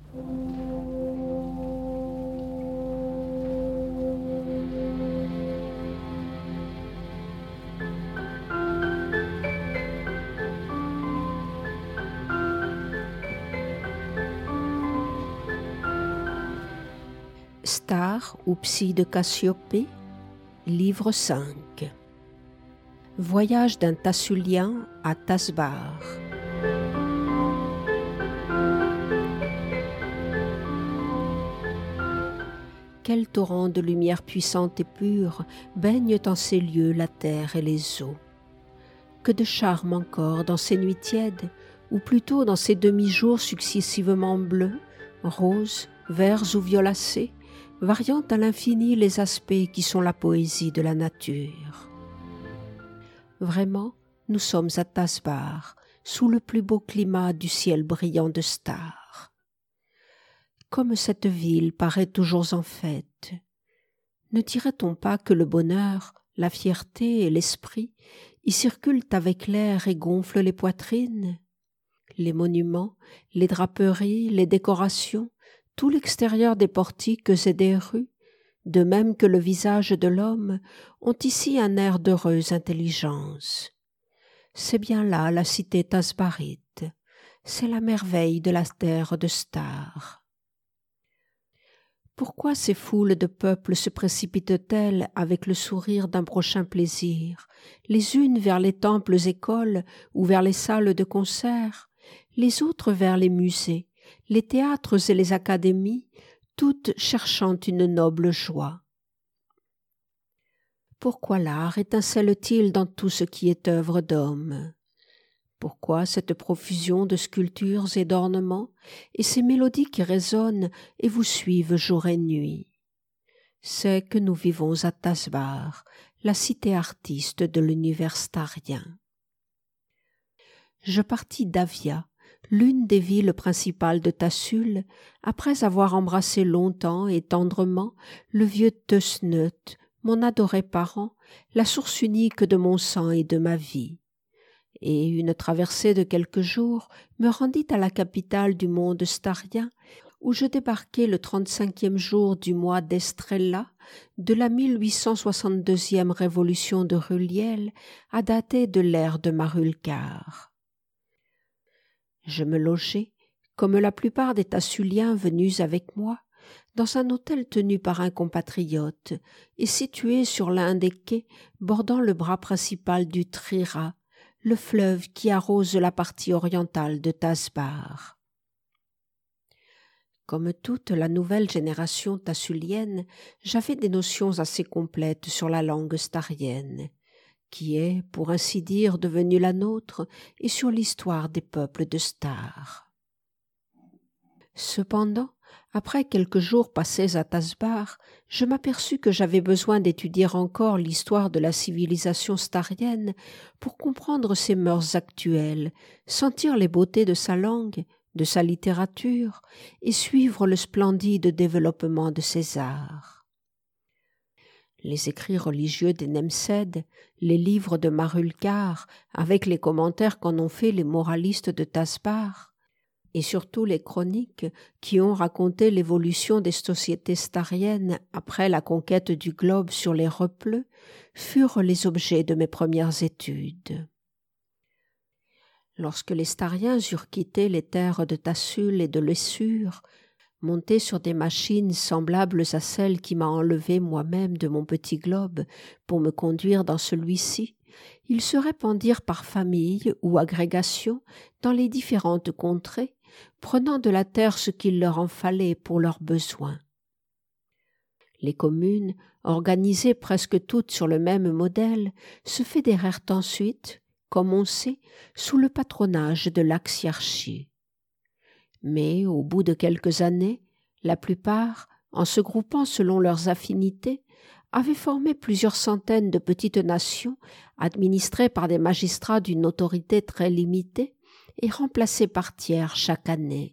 Star ou Psy de Cassiopée, livre 5. Voyage d'un Tassulien à Tasbar. Quel torrent de lumière puissante et pure baignent en ces lieux la terre et les eaux. Que de charme encore dans ces nuits tièdes, ou plutôt dans ces demi-jours successivement bleus, roses, verts ou violacés, variant à l'infini les aspects qui sont la poésie de la nature. Vraiment, nous sommes à Tasbar, sous le plus beau climat du ciel brillant de stars. Comme cette ville paraît toujours en fête, ne dirait-on pas que le bonheur, la fierté et l'esprit y circulent avec l'air et gonflent les poitrines? Les monuments, les draperies, les décorations, tout l'extérieur des portiques et des rues, de même que le visage de l'homme, ont ici un air d'heureuse intelligence. C'est bien là la cité tasbarite, c'est la merveille de la terre de Star. Pourquoi ces foules de peuples se précipitent-elles avec le sourire d'un prochain plaisir, les unes vers les temples-écoles ou vers les salles de concert, les autres vers les musées, les théâtres et les académies, toutes cherchant une noble joie? Pourquoi l'art étincelle-t-il dans tout ce qui est œuvre d'homme? Pourquoi cette profusion de sculptures et d'ornements, et ces mélodies qui résonnent et vous suivent jour et nuit? C'est que nous vivons à Tasbar, la cité artiste de l'univers starien. Je partis d'Avia, l'une des villes principales de Tassul, après avoir embrassé longtemps et tendrement le vieux Teusneut, mon adoré parent, la source unique de mon sang et de ma vie. Et une traversée de quelques jours me rendit à la capitale du monde starien, où je débarquai le 35e jour du mois d'Estrella de la 1862e révolution de Rulliel, à dater de l'ère de Marulcar. Je me logeai, comme la plupart des Tassuliens venus avec moi, dans un hôtel tenu par un compatriote et situé sur l'un des quais bordant le bras principal du Trira, le fleuve qui arrose la partie orientale de Tasbar. Comme toute la nouvelle génération tassulienne, j'avais des notions assez complètes sur la langue starienne, qui est, pour ainsi dire, devenue la nôtre, et sur l'histoire des peuples de Star. Cependant, après quelques jours passés à Tasbar, je m'aperçus que j'avais besoin d'étudier encore l'histoire de la civilisation starienne pour comprendre ses mœurs actuelles, sentir les beautés de sa langue, de sa littérature, et suivre le splendide développement de ses arts. Les écrits religieux des Nemsed, les livres de Marulcar, avec les commentaires qu'en ont fait les moralistes de Tasbar, et surtout les chroniques qui ont raconté l'évolution des sociétés stariennes après la conquête du globe sur les repleux, furent les objets de mes premières études. Lorsque les Stariens eurent quitté les terres de Tassul et de Lessur, montés sur des machines semblables à celle qui m'a enlevé moi-même de mon petit globe pour me conduire dans celui-ci, ils se répandirent par famille ou agrégation dans les différentes contrées, prenant de la terre ce qu'il leur en fallait pour leurs besoins. Les communes, organisées presque toutes sur le même modèle, se fédérèrent ensuite, comme on sait, sous le patronage de l'axiarchie. Mais, au bout de quelques années, la plupart, en se groupant selon leurs affinités, avaient formé plusieurs centaines de petites nations administrées par des magistrats d'une autorité très limitée et remplacées par tiers chaque année.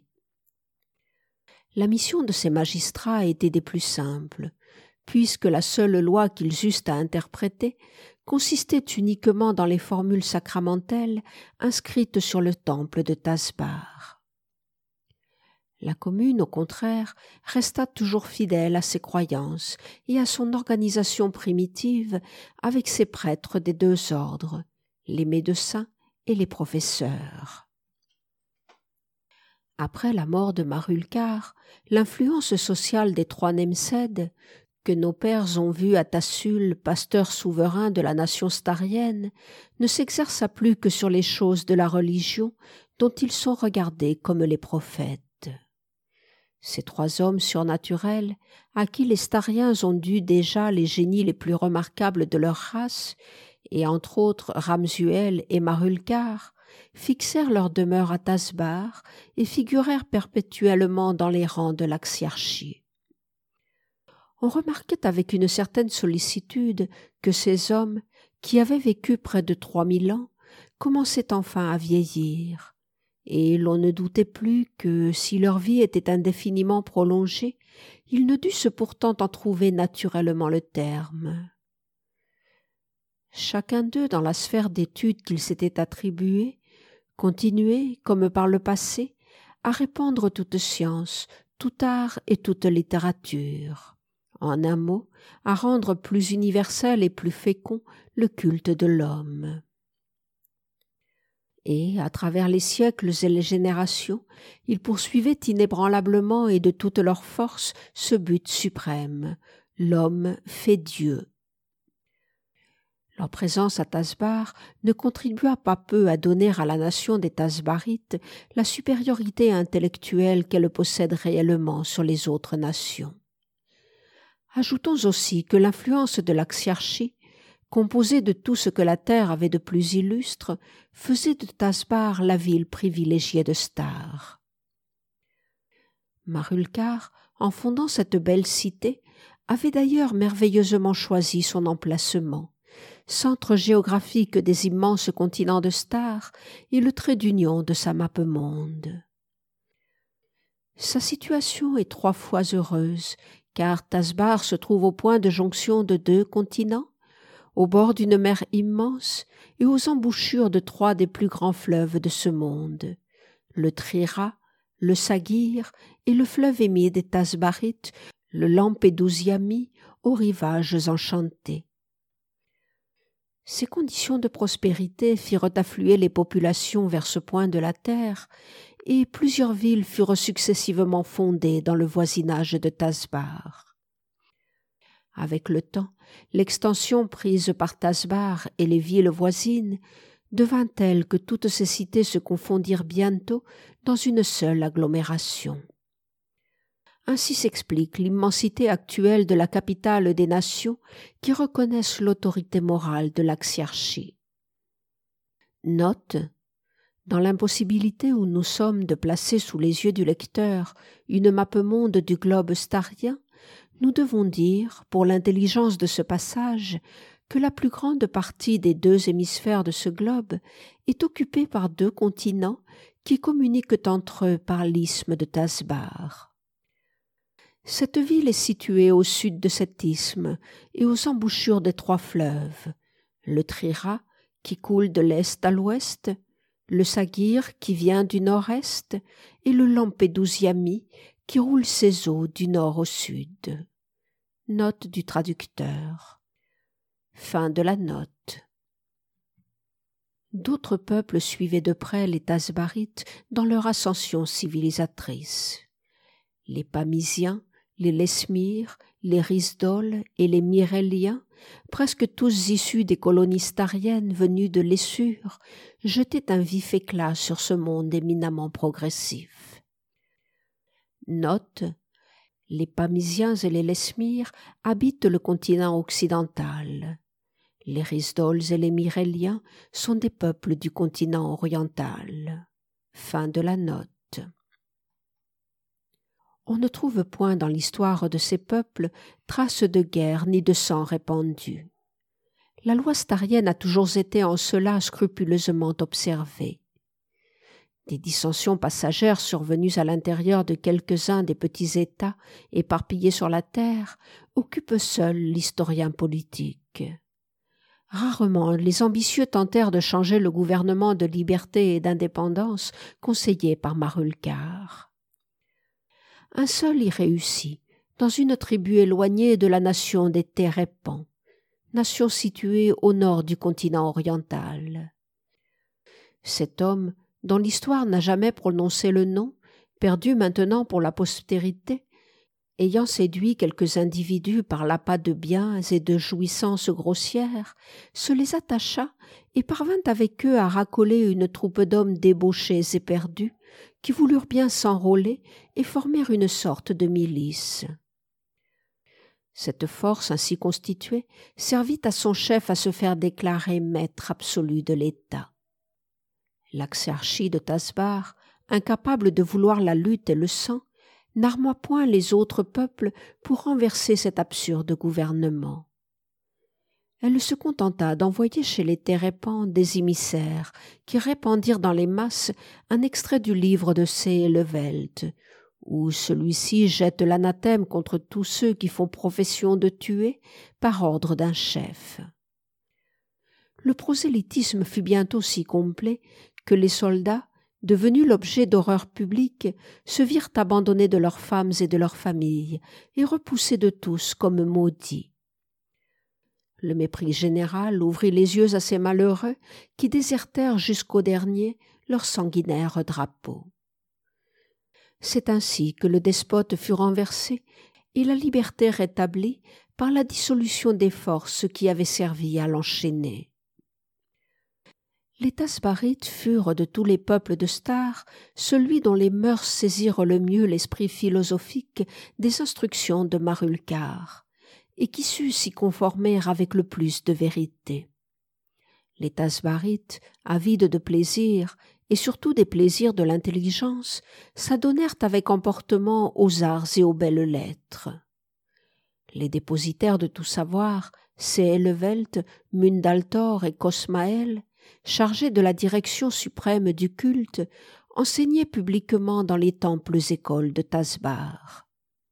La mission de ces magistrats était des plus simples, puisque la seule loi qu'ils eussent à interpréter consistait uniquement dans les formules sacramentelles inscrites sur le temple de Tasbar. La commune, au contraire, resta toujours fidèle à ses croyances et à son organisation primitive avec ses prêtres des deux ordres, les médecins et les professeurs. Après la mort de Marulcar, l'influence sociale des trois Nemsèdes, que nos pères ont vus à Tassul, pasteur souverain de la nation starienne, ne s'exerça plus que sur les choses de la religion dont ils sont regardés comme les prophètes. Ces trois hommes surnaturels, à qui les Stariens ont dû déjà les génies les plus remarquables de leur race, et entre autres Ramsuel et Marulcar, fixèrent leur demeure à Tasbar et figurèrent perpétuellement dans les rangs de l'Axiarchie. On remarquait avec une certaine sollicitude que ces hommes, qui avaient vécu près de 3000 ans, commençaient enfin à vieillir, et l'on ne doutait plus que, si leur vie était indéfiniment prolongée, ils ne dussent pourtant en trouver naturellement le terme. Chacun d'eux, dans la sphère d'études qu'il s'était attribuée, continuait, comme par le passé, à répandre toute science, tout art et toute littérature. En un mot, à rendre plus universel et plus fécond le culte de l'homme. Et, à travers les siècles et les générations, ils poursuivaient inébranlablement et de toute leur force ce but suprême, l'homme fait Dieu. Leur présence à Tasbar ne contribua pas peu à donner à la nation des Tasbarites la supériorité intellectuelle qu'elle possède réellement sur les autres nations. Ajoutons aussi que l'influence de l'Axiarchie, composée de tout ce que la terre avait de plus illustre, faisait de Tasbar la ville privilégiée de Star. Marulcar, en fondant cette belle cité, avait d'ailleurs merveilleusement choisi son emplacement, centre géographique des immenses continents de Star et le trait d'union de sa mappemonde. Sa situation est 3 fois heureuse, car Tasbar se trouve au point de jonction de 2 continents, au bord d'une mer immense et aux embouchures de 3 des plus grands fleuves de ce monde, le Trira, le Saguir et le fleuve aimé des Tasbarites, le Lampédousiami, aux rivages enchantés. Ces conditions de prospérité firent affluer les populations vers ce point de la terre, et plusieurs villes furent successivement fondées dans le voisinage de Tasbar. Avec le temps, l'extension prise par Tasbar et les villes voisines devint telle que toutes ces cités se confondirent bientôt dans une seule agglomération. Ainsi s'explique l'immensité actuelle de la capitale des nations qui reconnaissent l'autorité morale de l'Axiarchie. Note: dans l'impossibilité où nous sommes de placer sous les yeux du lecteur une mappemonde du globe starien, nous devons dire, pour l'intelligence de ce passage, que la plus grande partie des 2 hémisphères de ce globe est occupée par 2 continents qui communiquent entre eux par l'isthme de Tasbar. Cette ville est située au sud de cet isthme et aux embouchures des 3 fleuves, le Trira qui coule de l'est à l'ouest, le Saguir qui vient du nord-est et le Lampédousiami qui roule ses eaux du nord au sud. Note du traducteur. Fin de la note. D'autres peuples suivaient de près les Tasbarites dans leur ascension civilisatrice. Les Pamisiens, les Lesmires, les Risdols et les Myréliens, presque tous issus des colonies stariennes venues de Lessure, jetaient un vif éclat sur ce monde éminemment progressif. Note: les Pamisiens et les Lesmires habitent le continent occidental. Les Risdols et les Myréliens sont des peuples du continent oriental. Fin de la note. On ne trouve point dans l'histoire de ces peuples trace de guerre ni de sang répandu. La loi starienne a toujours été en cela scrupuleusement observée. Des dissensions passagères survenues à l'intérieur de quelques-uns des petits États éparpillés sur la terre occupent seuls l'historien politique. Rarement les ambitieux tentèrent de changer le gouvernement de liberté et d'indépendance conseillé par Marulcar. un seul y réussit, dans une tribu éloignée de la nation des Térépans, nation située au nord du continent oriental. Cet homme, dont l'histoire n'a jamais prononcé le nom, perdu maintenant pour la postérité, ayant séduit quelques individus par l'appât de biens et de jouissances grossières, se les attacha et parvint avec eux à racoler une troupe d'hommes débauchés et perdus, qui voulurent bien s'enrôler et former une sorte de milice. Cette force ainsi constituée servit à son chef à se faire déclarer maître absolu de l'État. L'Axiarchie de Tasbar, incapable de vouloir la lutte et le sang, n'arma point les autres peuples pour renverser cet absurde gouvernement. Elle se contenta d'envoyer chez les Térépans des émissaires qui répandirent dans les masses un extrait du livre de Sehelevelt, où celui-ci jette l'anathème contre tous ceux qui font profession de tuer par ordre d'un chef. Le prosélytisme fut bientôt si complet que les soldats, devenus l'objet d'horreur publique, se virent abandonnés de leurs femmes et de leurs familles et repoussés de tous comme maudits. Le mépris général ouvrit les yeux à ces malheureux qui désertèrent jusqu'au dernier leur sanguinaire drapeau. C'est ainsi que le despote fut renversé et la liberté rétablie par la dissolution des forces qui avaient servi à l'enchaîner. Les Tasbarites furent de tous les peuples de Star celui dont les mœurs saisirent le mieux l'esprit philosophique des instructions de Marulcar, et qui sut s'y conformer avec le plus de vérité. Les Tasbarites, avides de plaisir, et surtout des plaisirs de l'intelligence, s'adonnèrent avec emportement aux arts et aux belles lettres. Les dépositaires de tout savoir, Sehelevelt, Mundaltor et Cosmaël, chargés de la direction suprême du culte, enseignaient publiquement dans les temples écoles de Tasbar.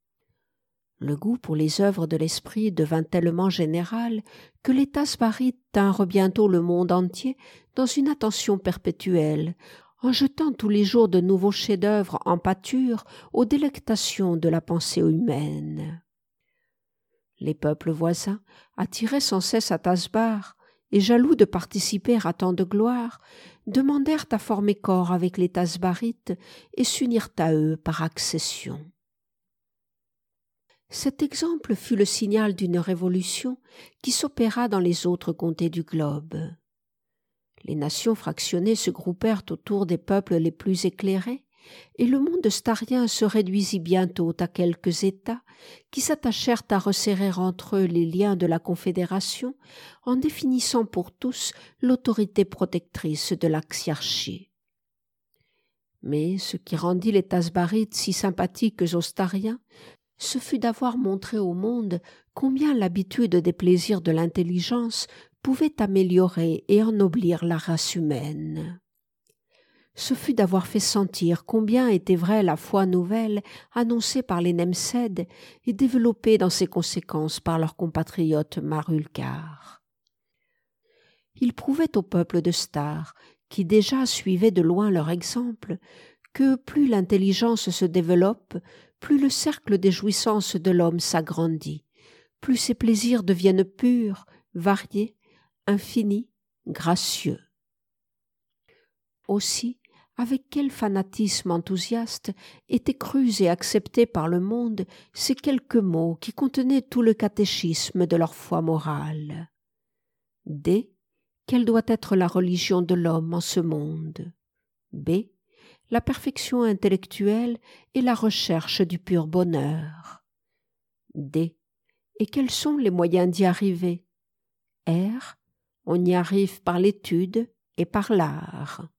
Le goût pour les œuvres de l'esprit devint tellement général que les Tasbarites tinrent bientôt le monde entier dans une attention perpétuelle, en jetant tous les jours de nouveaux chefs-d'œuvre en pâture aux délectations de la pensée humaine. Les peuples voisins, attirés sans cesse à Tasbar, et jaloux de participer à tant de gloire, demandèrent à former corps avec les Tasbarites et s'unirent à eux par accession. Cet exemple fut le signal d'une révolution qui s'opéra dans les autres comtés du globe. Les nations fractionnées se groupèrent autour des peuples les plus éclairés, et le monde starien se réduisit bientôt à quelques États qui s'attachèrent à resserrer entre eux les liens de la Confédération en définissant pour tous l'autorité protectrice de l'Axiarchie. Mais ce qui rendit les Tasbarites si sympathiques aux Stariens, ce fut d'avoir montré au monde combien l'habitude des plaisirs de l'intelligence pouvait améliorer et ennoblir la race humaine. Ce fut d'avoir fait sentir combien était vraie la foi nouvelle annoncée par les Nemsèdes et développée dans ses conséquences par leurs compatriotes Marulcar. Ils prouvaient au peuple de Star, qui déjà suivait de loin leur exemple, que plus l'intelligence se développe, plus le cercle des jouissances de l'homme s'agrandit, plus ses plaisirs deviennent purs, variés, infinis, gracieux. Aussi, avec quel fanatisme enthousiaste étaient crus et acceptés par le monde ces quelques mots qui contenaient tout le catéchisme de leur foi morale. D. Quelle doit être la religion de l'homme en ce monde? B. La perfection intellectuelle et la recherche du pur bonheur. D. Et quels sont les moyens d'y arriver? R. On y arrive par l'étude et par l'art.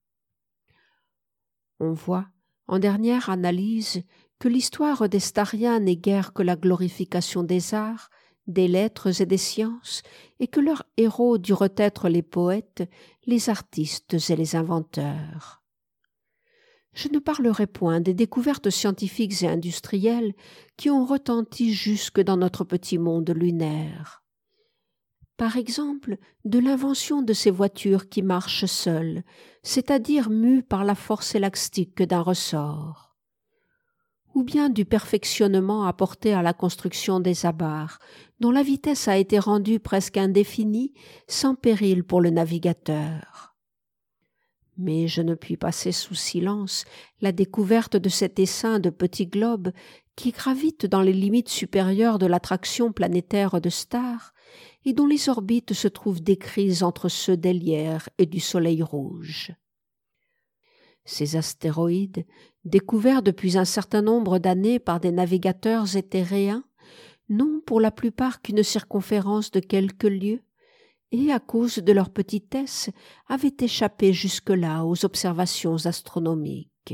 On voit, en dernière analyse, que l'histoire des Stariens n'est guère que la glorification des arts, des lettres et des sciences, et que leurs héros durent être les poètes, les artistes et les inventeurs. Je ne parlerai point des découvertes scientifiques et industrielles qui ont retenti jusque dans notre petit monde lunaire. Par exemple, de l'invention de ces voitures qui marchent seules, c'est-à-dire mues par la force élastique d'un ressort. ou bien du perfectionnement apporté à la construction des abarres, dont la vitesse a été rendue presque indéfinie, sans péril pour le navigateur. Mais je ne puis passer sous silence la découverte de cet essaim de petits globes qui gravitent dans les limites supérieures de l'attraction planétaire de stars et dont les orbites se trouvent décrites entre ceux d'Hélière et du Soleil rouge. Ces astéroïdes, découverts depuis un certain nombre d'années par des navigateurs éthéréens, n'ont pour la plupart qu'une circonférence de quelques lieues, et à cause de leur petitesse avaient échappé jusque-là aux observations astronomiques.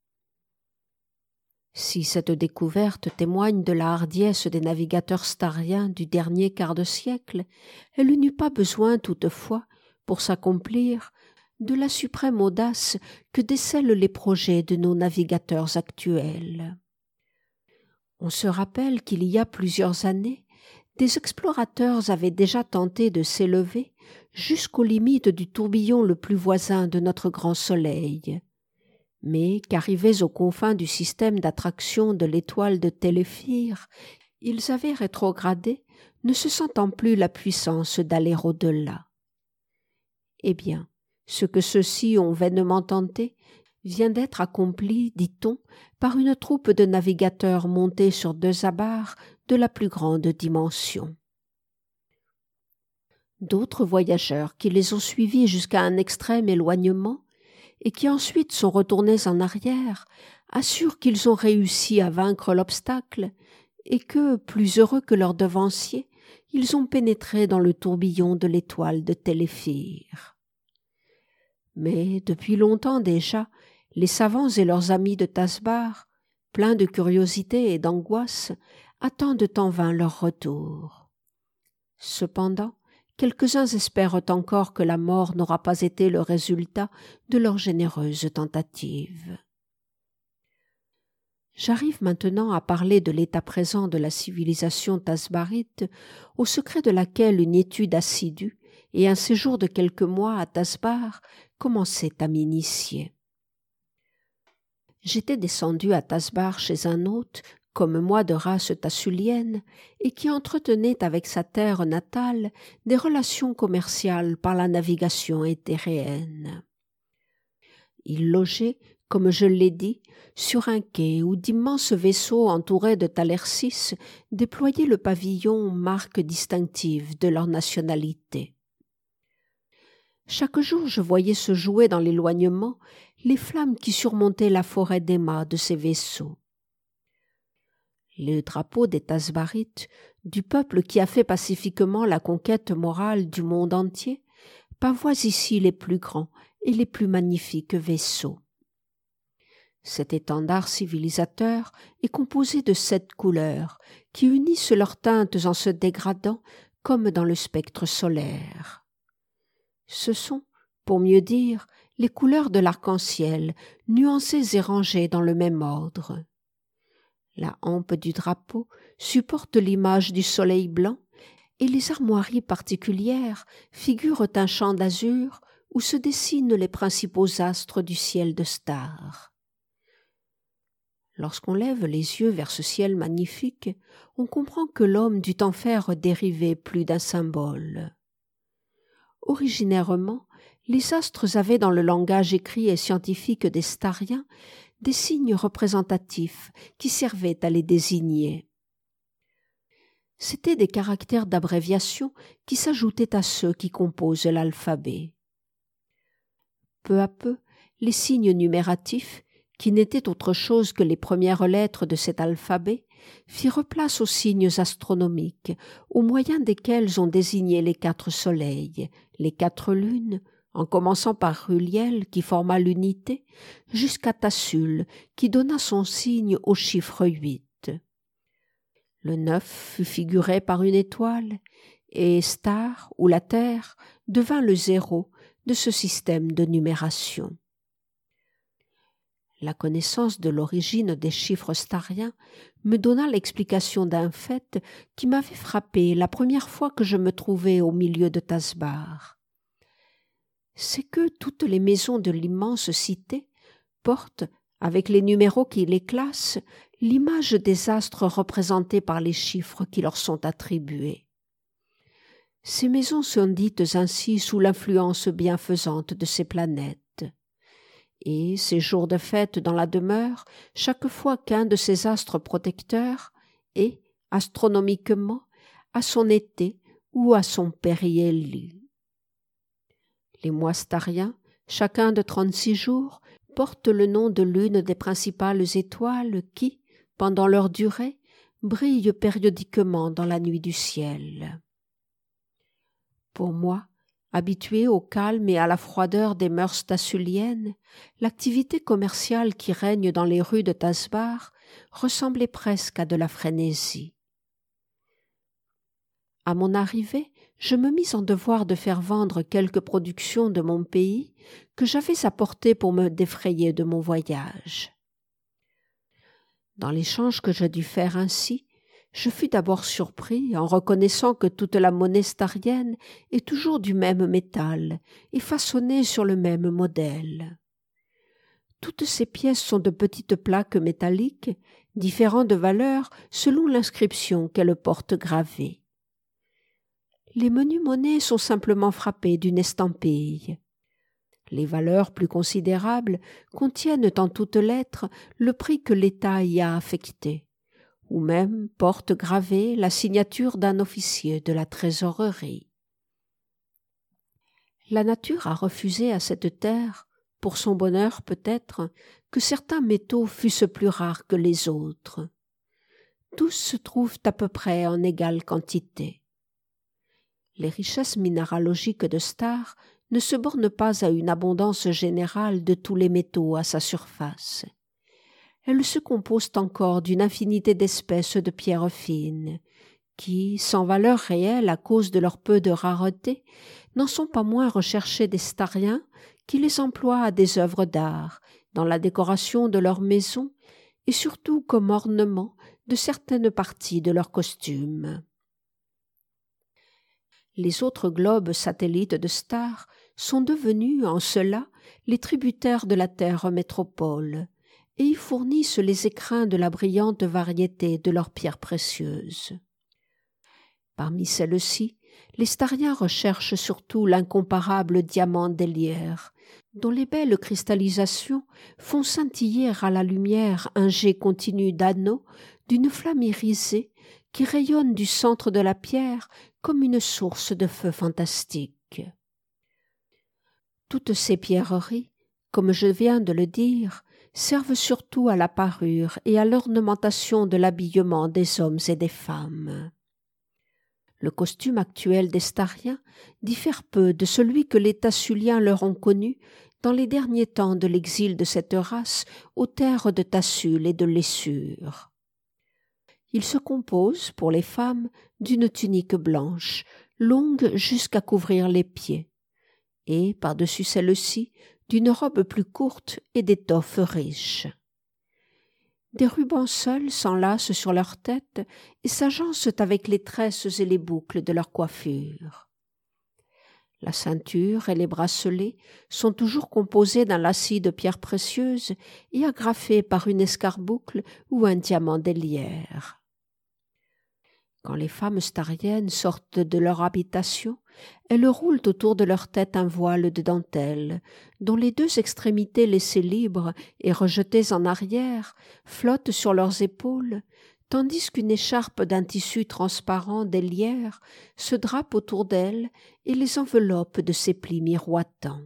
Si cette découverte témoigne de la hardiesse des navigateurs stariens du dernier quart de siècle, elle n'eut pas besoin toutefois, pour s'accomplir, de la suprême audace que décèlent les projets de nos navigateurs actuels. On se rappelle qu'il y a plusieurs années, des explorateurs avaient déjà tenté de s'élever jusqu'aux limites du tourbillon le plus voisin de notre grand Soleil. Mais qu'arrivés aux confins du système d'attraction de l'étoile de Téléphire, ils avaient rétrogradé, ne se sentant plus la puissance d'aller au-delà. Eh bien, ce que ceux-ci ont vainement tenté vient d'être accompli, dit-on, par une troupe de navigateurs montés sur 2 abarres de la plus grande dimension. D'autres voyageurs qui les ont suivis jusqu'à un extrême éloignement et qui ensuite sont retournés en arrière assurent qu'ils ont réussi à vaincre l'obstacle et que, plus heureux que leurs devanciers, ils ont pénétré dans le tourbillon de l'étoile de Téléphire. Mais depuis longtemps déjà, les savants et leurs amis de Tasbar, pleins de curiosité et d'angoisse, attendent en vain leur retour. Cependant, quelques-uns espèrent encore que la mort n'aura pas été le résultat de leurs généreuses tentatives. J'arrive maintenant à parler de l'état présent de la civilisation tasbarite, au secret de laquelle une étude assidue et un séjour de quelques mois à Tasbar commençaient à m'initier. J'étais descendu à Tasbar chez un hôte, comme moi de race tassulienne, et qui entretenait avec sa terre natale des relations commerciales par la navigation éthéréenne. Il logeait, comme je l'ai dit, sur un quai où d'immenses vaisseaux entourés de Thalersis déployaient le pavillon, marque distinctive de leur nationalité. Chaque jour, je voyais se jouer dans l'éloignement les flammes qui surmontaient la forêt d'aimats de ces vaisseaux. Le drapeau des Tasbarites, du peuple qui a fait pacifiquement la conquête morale du monde entier, pavoise ici les plus grands et les plus magnifiques vaisseaux. Cet étendard civilisateur est composé de 7 couleurs qui unissent leurs teintes en se dégradant comme dans le spectre solaire. Ce sont, pour mieux dire, les couleurs de l'arc-en-ciel, nuancées et rangées dans le même ordre. La hampe du drapeau supporte l'image du soleil blanc et les armoiries particulières figurent un champ d'azur où se dessinent les principaux astres du ciel de stars. Lorsqu'on lève les yeux vers ce ciel magnifique, on comprend que l'homme dut en faire dériver plus d'un symbole. Originairement, les astres avaient dans le langage écrit et scientifique des stariens des signes représentatifs qui servaient à les désigner. C'étaient des caractères d'abréviation qui s'ajoutaient à ceux qui composent l'alphabet. Peu à peu, les signes numératifs, qui n'étaient autre chose que les premières lettres de cet alphabet, firent place aux signes astronomiques, au moyen desquels on désignait les 4 soleils, les 4 lunes, en commençant par Ruliel qui forma l'unité, jusqu'à Tassul qui donna son signe au chiffre 8. Le 9 fut figuré par une étoile, et Star, ou la Terre, devint le 0 de ce système de numération. La connaissance de l'origine des chiffres stariens me donna l'explication d'un fait qui m'avait frappé la première fois que je me trouvai au milieu de Tasbar. C'est que toutes les maisons de l'immense cité portent, avec les numéros qui les classent, l'image des astres représentée par les chiffres qui leur sont attribués. Ces maisons sont dites ainsi sous l'influence bienfaisante de ces planètes. Et ces jours de fête dans la demeure, chaque fois qu'un de ces astres protecteurs est, astronomiquement, à son été ou à son périhélie. Les mois stariens, chacun de 36 jours, portent le nom de l'une des principales étoiles qui, pendant leur durée, brillent périodiquement dans la nuit du ciel. Pour moi, habitué au calme et à la froideur des mœurs tassuliennes, l'activité commerciale qui règne dans les rues de Tasbar ressemblait presque à de la frénésie. À mon arrivée, je me mis en devoir de faire vendre quelques productions de mon pays que j'avais apportées pour me défrayer de mon voyage. Dans l'échange que je dus faire ainsi, je fus d'abord surpris en reconnaissant que toute la monnaie starienne est toujours du même métal et façonnée sur le même modèle. Toutes ces pièces sont de petites plaques métalliques, différant de valeur selon l'inscription qu'elles portent gravée. Les menues monnaies sont simplement frappées d'une estampille. Les valeurs plus considérables contiennent en toutes lettres le prix que l'État y a affecté, ou même portent gravée la signature d'un officier de la trésorerie. La nature a refusé à cette terre, pour son bonheur peut-être, que certains métaux fussent plus rares que les autres. Tous se trouvent à peu près en égale quantité. Les richesses minéralogiques de Star ne se bornent pas à une abondance générale de tous les métaux à sa surface. Elles se composent encore d'une infinité d'espèces de pierres fines, qui, sans valeur réelle à cause de leur peu de rareté, n'en sont pas moins recherchées des stariens qui les emploient à des œuvres d'art, dans la décoration de leurs maisons et surtout comme ornement de certaines parties de leurs costumes. Les autres globes satellites de Star sont devenus, en cela, les tributaires de la terre métropole, et y fournissent les écrins de la brillante variété de leurs pierres précieuses. Parmi celles-ci, les stariens recherchent surtout l'incomparable diamant d'Hélière, dont les belles cristallisations font scintiller à la lumière un jet continu d'anneaux d'une flamme irisée qui rayonne du centre de la pierre comme une source de feu fantastique. Toutes ces pierreries, comme je viens de le dire, servent surtout à la parure et à l'ornementation de l'habillement des hommes et des femmes. Le costume actuel des stariens diffère peu de celui que les Tassuliens leur ont connu dans les derniers temps de l'exil de cette race aux terres de Tassul et de Lessure. Il se compose, pour les femmes, d'une tunique blanche, longue jusqu'à couvrir les pieds, et, par-dessus celle-ci, d'une robe plus courte et d'étoffes riches. Des rubans seuls s'enlacent sur leur tête et s'agencent avec les tresses et les boucles de leur coiffure. La ceinture et les bracelets sont toujours composés d'un lacis de pierres précieuses et agrafés par une escarboucle ou un diamant d'Hélière. Quand les femmes stariennes sortent de leur habitation, elles roulent autour de leur tête un voile de dentelle, dont les deux extrémités laissées libres et rejetées en arrière flottent sur leurs épaules, tandis qu'une écharpe d'un tissu transparent d'Hélière se drape autour d'elles et les enveloppe de ses plis miroitants.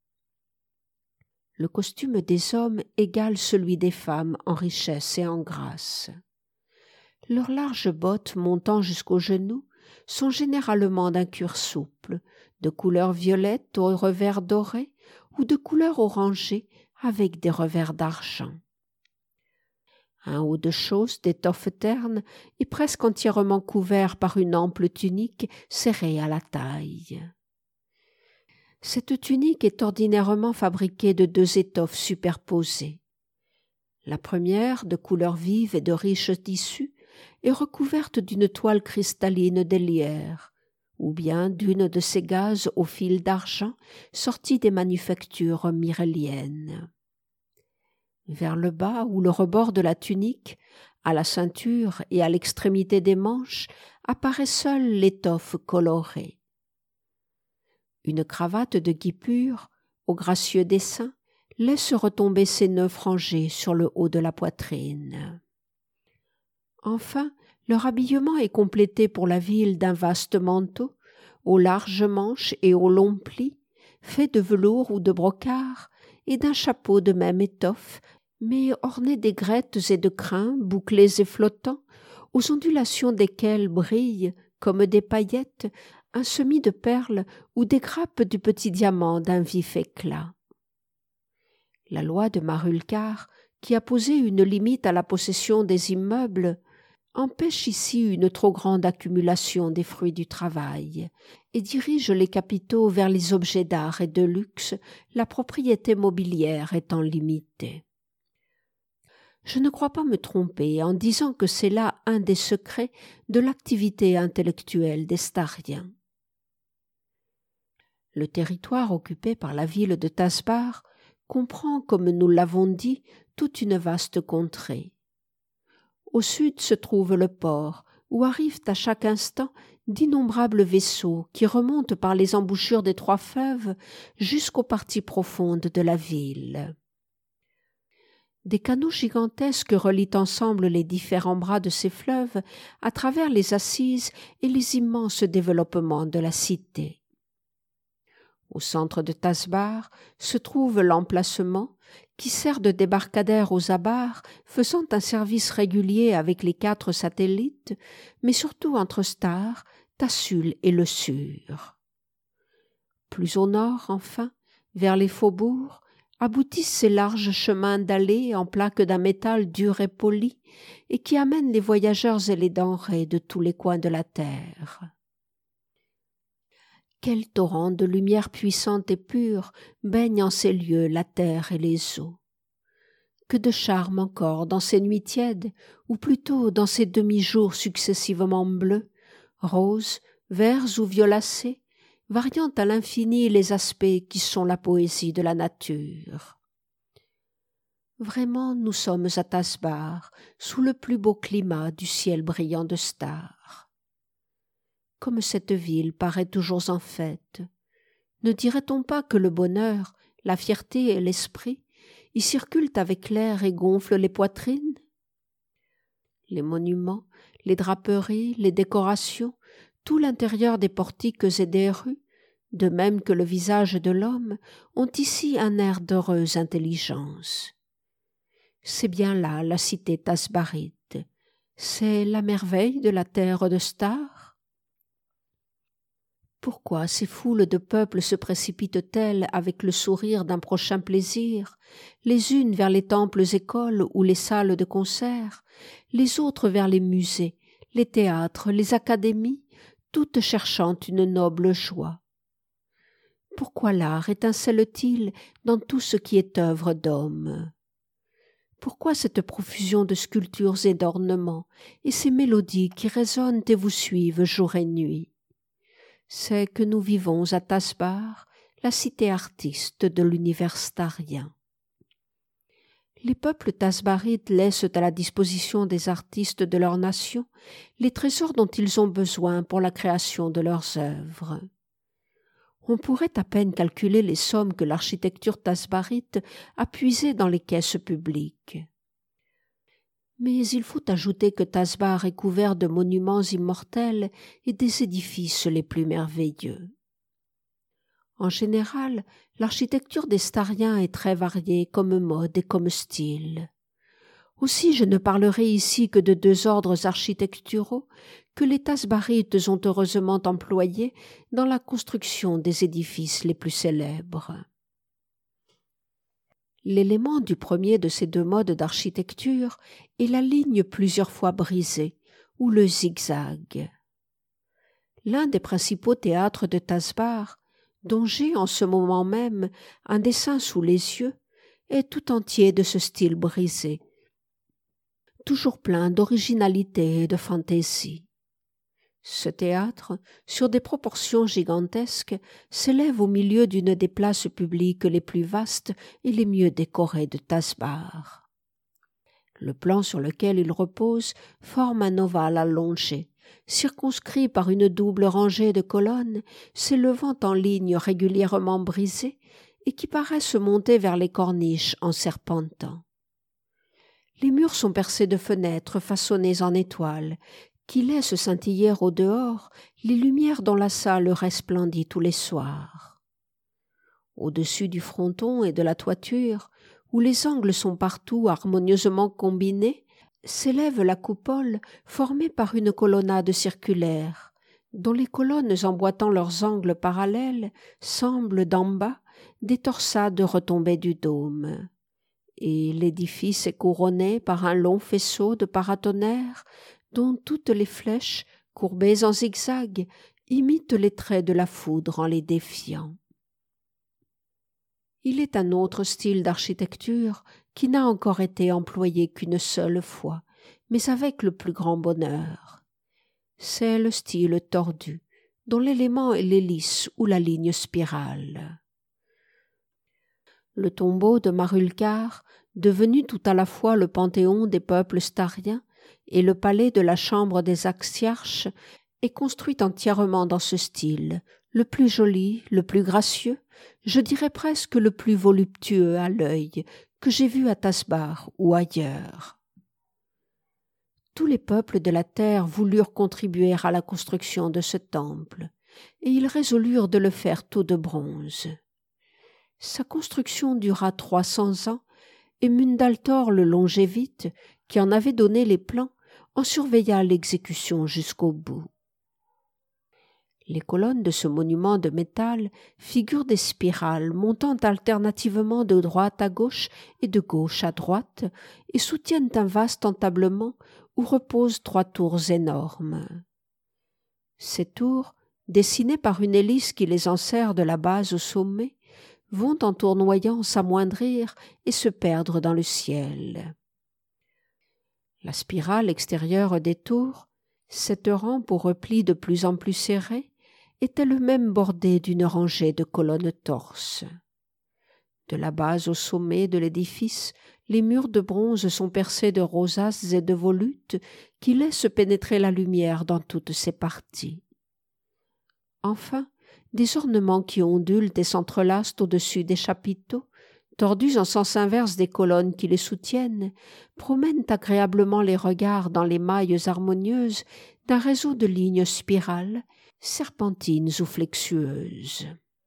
Le costume des hommes égale celui des femmes en richesse et en grâce. Leurs larges bottes montant jusqu'aux genoux sont généralement d'un cuir souple, de couleur violette aux revers dorés ou de couleur orangée avec des revers d'argent. Un haut de chausses d'étoffe terne est presque entièrement couvert par une ample tunique serrée à la taille. Cette tunique est ordinairement fabriquée de 2 étoffes superposées. La première, de couleur vive et de riche tissu, est recouverte d'une toile cristalline d'Hélière, ou bien d'une de ces gazes au fil d'argent sortis des manufactures myréliennes. Vers le bas ou le rebord de la tunique, à la ceinture et à l'extrémité des manches, apparaît seule l'étoffe colorée. Une cravate de guipure, au gracieux dessin, laisse retomber ses nœuds frangés sur le haut de la poitrine. Enfin, leur habillement est complété pour la ville d'un vaste manteau, aux larges manches et aux longs plis, fait de velours ou de brocart, et d'un chapeau de même étoffe, mais orné d'aigrettes et de crins bouclés et flottants, aux ondulations desquels brillent, comme des paillettes, un semis de perles ou des grappes du petit diamant d'un vif éclat. La loi de Marulcar, qui a posé une limite à la possession des immeubles, empêche ici une trop grande accumulation des fruits du travail et dirige les capitaux vers les objets d'art et de luxe, la propriété mobilière étant limitée. Je ne crois pas me tromper en disant que c'est là un des secrets de l'activité intellectuelle des Stariens. Le territoire occupé par la ville de Tasbar comprend, comme nous l'avons dit, toute une vaste contrée. Au sud se trouve le port, où arrivent à chaque instant d'innombrables vaisseaux qui remontent par les embouchures des trois fleuves jusqu'aux parties profondes de la ville. Des canaux gigantesques relient ensemble les différents bras de ces fleuves à travers les assises et les immenses développements de la cité. Au centre de Tasbar se trouve l'emplacement qui sert de débarcadère aux abars, faisant un service régulier avec les 4 satellites, mais surtout entre Star, Tassul et Le Sur. Plus au nord, enfin, vers les faubourgs, aboutissent ces larges chemins dallés en plaques d'un métal dur et poli, et qui amènent les voyageurs et les denrées de tous les coins de la terre. Quel torrent de lumière puissante et pure baigne en ces lieux la terre et les eaux. Que de charme encore dans ces nuits tièdes, ou plutôt dans ces demi-jours successivement bleus, roses, verts ou violacés, variant à l'infini les aspects qui sont la poésie de la nature. Vraiment, nous sommes à Tasbar, sous le plus beau climat du ciel brillant de Star. Comme cette ville paraît toujours en fête, ne dirait-on pas que le bonheur, la fierté et l'esprit y circulent avec l'air et gonflent les poitrines? Les monuments, les draperies, les décorations, tout l'intérieur des portiques et des rues, de même que le visage de l'homme, ont ici un air d'heureuse intelligence. C'est bien là la cité tasbarite, c'est la merveille de la terre de Star. Pourquoi ces foules de peuples se précipitent-elles avec le sourire d'un prochain plaisir, les unes vers les temples-écoles ou les salles de concert, les autres vers les musées, les théâtres, les académies, toutes cherchant une noble joie? Pourquoi l'art étincelle-t-il dans tout ce qui est œuvre d'homme? Pourquoi cette profusion de sculptures et d'ornements, et ces mélodies qui résonnent et vous suivent jour et nuit? C'est que nous vivons à Tasbar, la cité artiste de l'univers starien. Les peuples tasbarites laissent à la disposition des artistes de leur nation les trésors dont ils ont besoin pour la création de leurs œuvres. On pourrait à peine calculer les sommes que l'architecture tasbarite a puisées dans les caisses publiques. Mais il faut ajouter que Tasbar est couvert de monuments immortels et des édifices les plus merveilleux. En général, l'architecture des Stariens est très variée comme mode et comme style. Aussi je ne parlerai ici que de 2 ordres architecturaux que les Tasbarites ont heureusement employés dans la construction des édifices les plus célèbres. L'élément du premier de ces 2 modes d'architecture est la ligne plusieurs fois brisée, ou le zigzag. L'un des principaux théâtres de Tasbar, dont j'ai en ce moment même un dessin sous les yeux, est tout entier de ce style brisé, toujours plein d'originalité et de fantaisie. Ce théâtre, sur des proportions gigantesques, s'élève au milieu d'une des places publiques les plus vastes et les mieux décorées de Tasbar. Le plan sur lequel il repose forme un ovale allongé, circonscrit par une double rangée de colonnes s'élevant en lignes régulièrement brisées et qui paraissent monter vers les corniches en serpentant. Les murs sont percés de fenêtres façonnées en étoiles, qui laissent scintiller au dehors les lumières dont la salle resplendit tous les soirs. Au-dessus du fronton et de la toiture, où les angles sont partout harmonieusement combinés, s'élève la coupole formée par une colonnade circulaire, dont les colonnes emboîtant leurs angles parallèles semblent d'en bas des torsades retombées du dôme. Et l'édifice est couronné par un long faisceau de paratonnerres dont toutes les flèches, courbées en zigzag, imitent les traits de la foudre en les défiant. Il est un autre style d'architecture qui n'a encore été employé qu'une seule fois, mais avec le plus grand bonheur. C'est le style tordu, dont l'élément est l'hélice ou la ligne spirale. Le tombeau de Marulkar, devenu tout à la fois le panthéon des peuples stariens et le palais de la chambre des Axiarches, est construit entièrement dans ce style, le plus joli, le plus gracieux, je dirais presque le plus voluptueux à l'œil, que j'ai vu à Tasbar ou ailleurs. Tous les peuples de la terre voulurent contribuer à la construction de ce temple, et ils résolurent de le faire tout de bronze. Sa construction dura 300 ans, et Mundaltor le longévite, qui en avait donné les plans, en surveilla l'exécution jusqu'au bout. Les colonnes de ce monument de métal figurent des spirales montant alternativement de droite à gauche et de gauche à droite et soutiennent un vaste entablement où reposent 3 tours énormes. Ces tours, dessinées par une hélice qui les enserre de la base au sommet, vont en tournoyant s'amoindrir et se perdre dans le ciel. La spirale extérieure des tours, 7 rangs pour replis de plus en plus serrés, est elle-même bordée d'une rangée de colonnes torses. De la base au sommet de l'édifice, les murs de bronze sont percés de rosaces et de volutes qui laissent pénétrer la lumière dans toutes ses parties. Enfin, des ornements qui ondulent et s'entrelacent au-dessus des chapiteaux, tordus en sens inverse des colonnes qui les soutiennent, promènent agréablement les regards dans les mailles harmonieuses d'un réseau de lignes spirales, serpentines ou flexueuses.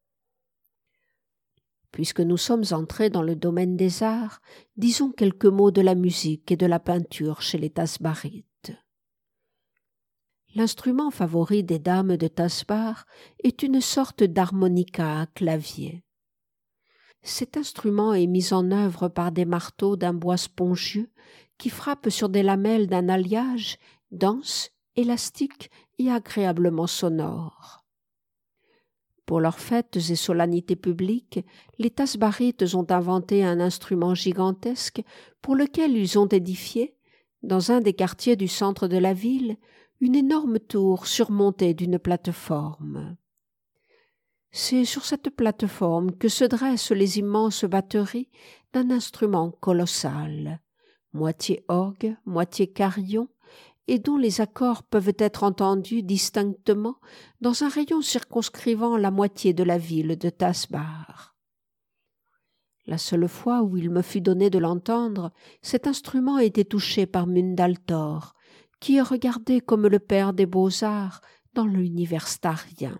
Puisque nous sommes entrés dans le domaine des arts, disons quelques mots de la musique et de la peinture chez les Tasbarites. L'instrument favori des dames de Tasbar est une sorte d'harmonica à clavier. Cet instrument est mis en œuvre par des marteaux d'un bois spongieux qui frappent sur des lamelles d'un alliage dense, élastique et agréablement sonore. Pour leurs fêtes et solennités publiques, les Tasbarites ont inventé un instrument gigantesque pour lequel ils ont édifié, dans un des quartiers du centre de la ville, une énorme tour surmontée d'une plateforme. C'est sur cette plateforme que se dressent les immenses batteries d'un instrument colossal, moitié orgue, moitié carillon, et dont les accords peuvent être entendus distinctement dans un rayon circonscrivant la moitié de la ville de Tasbar. La seule fois où il me fut donné de l'entendre, cet instrument était touché par Mundaltor, qui est regardé comme le père des beaux-arts dans l'univers starien.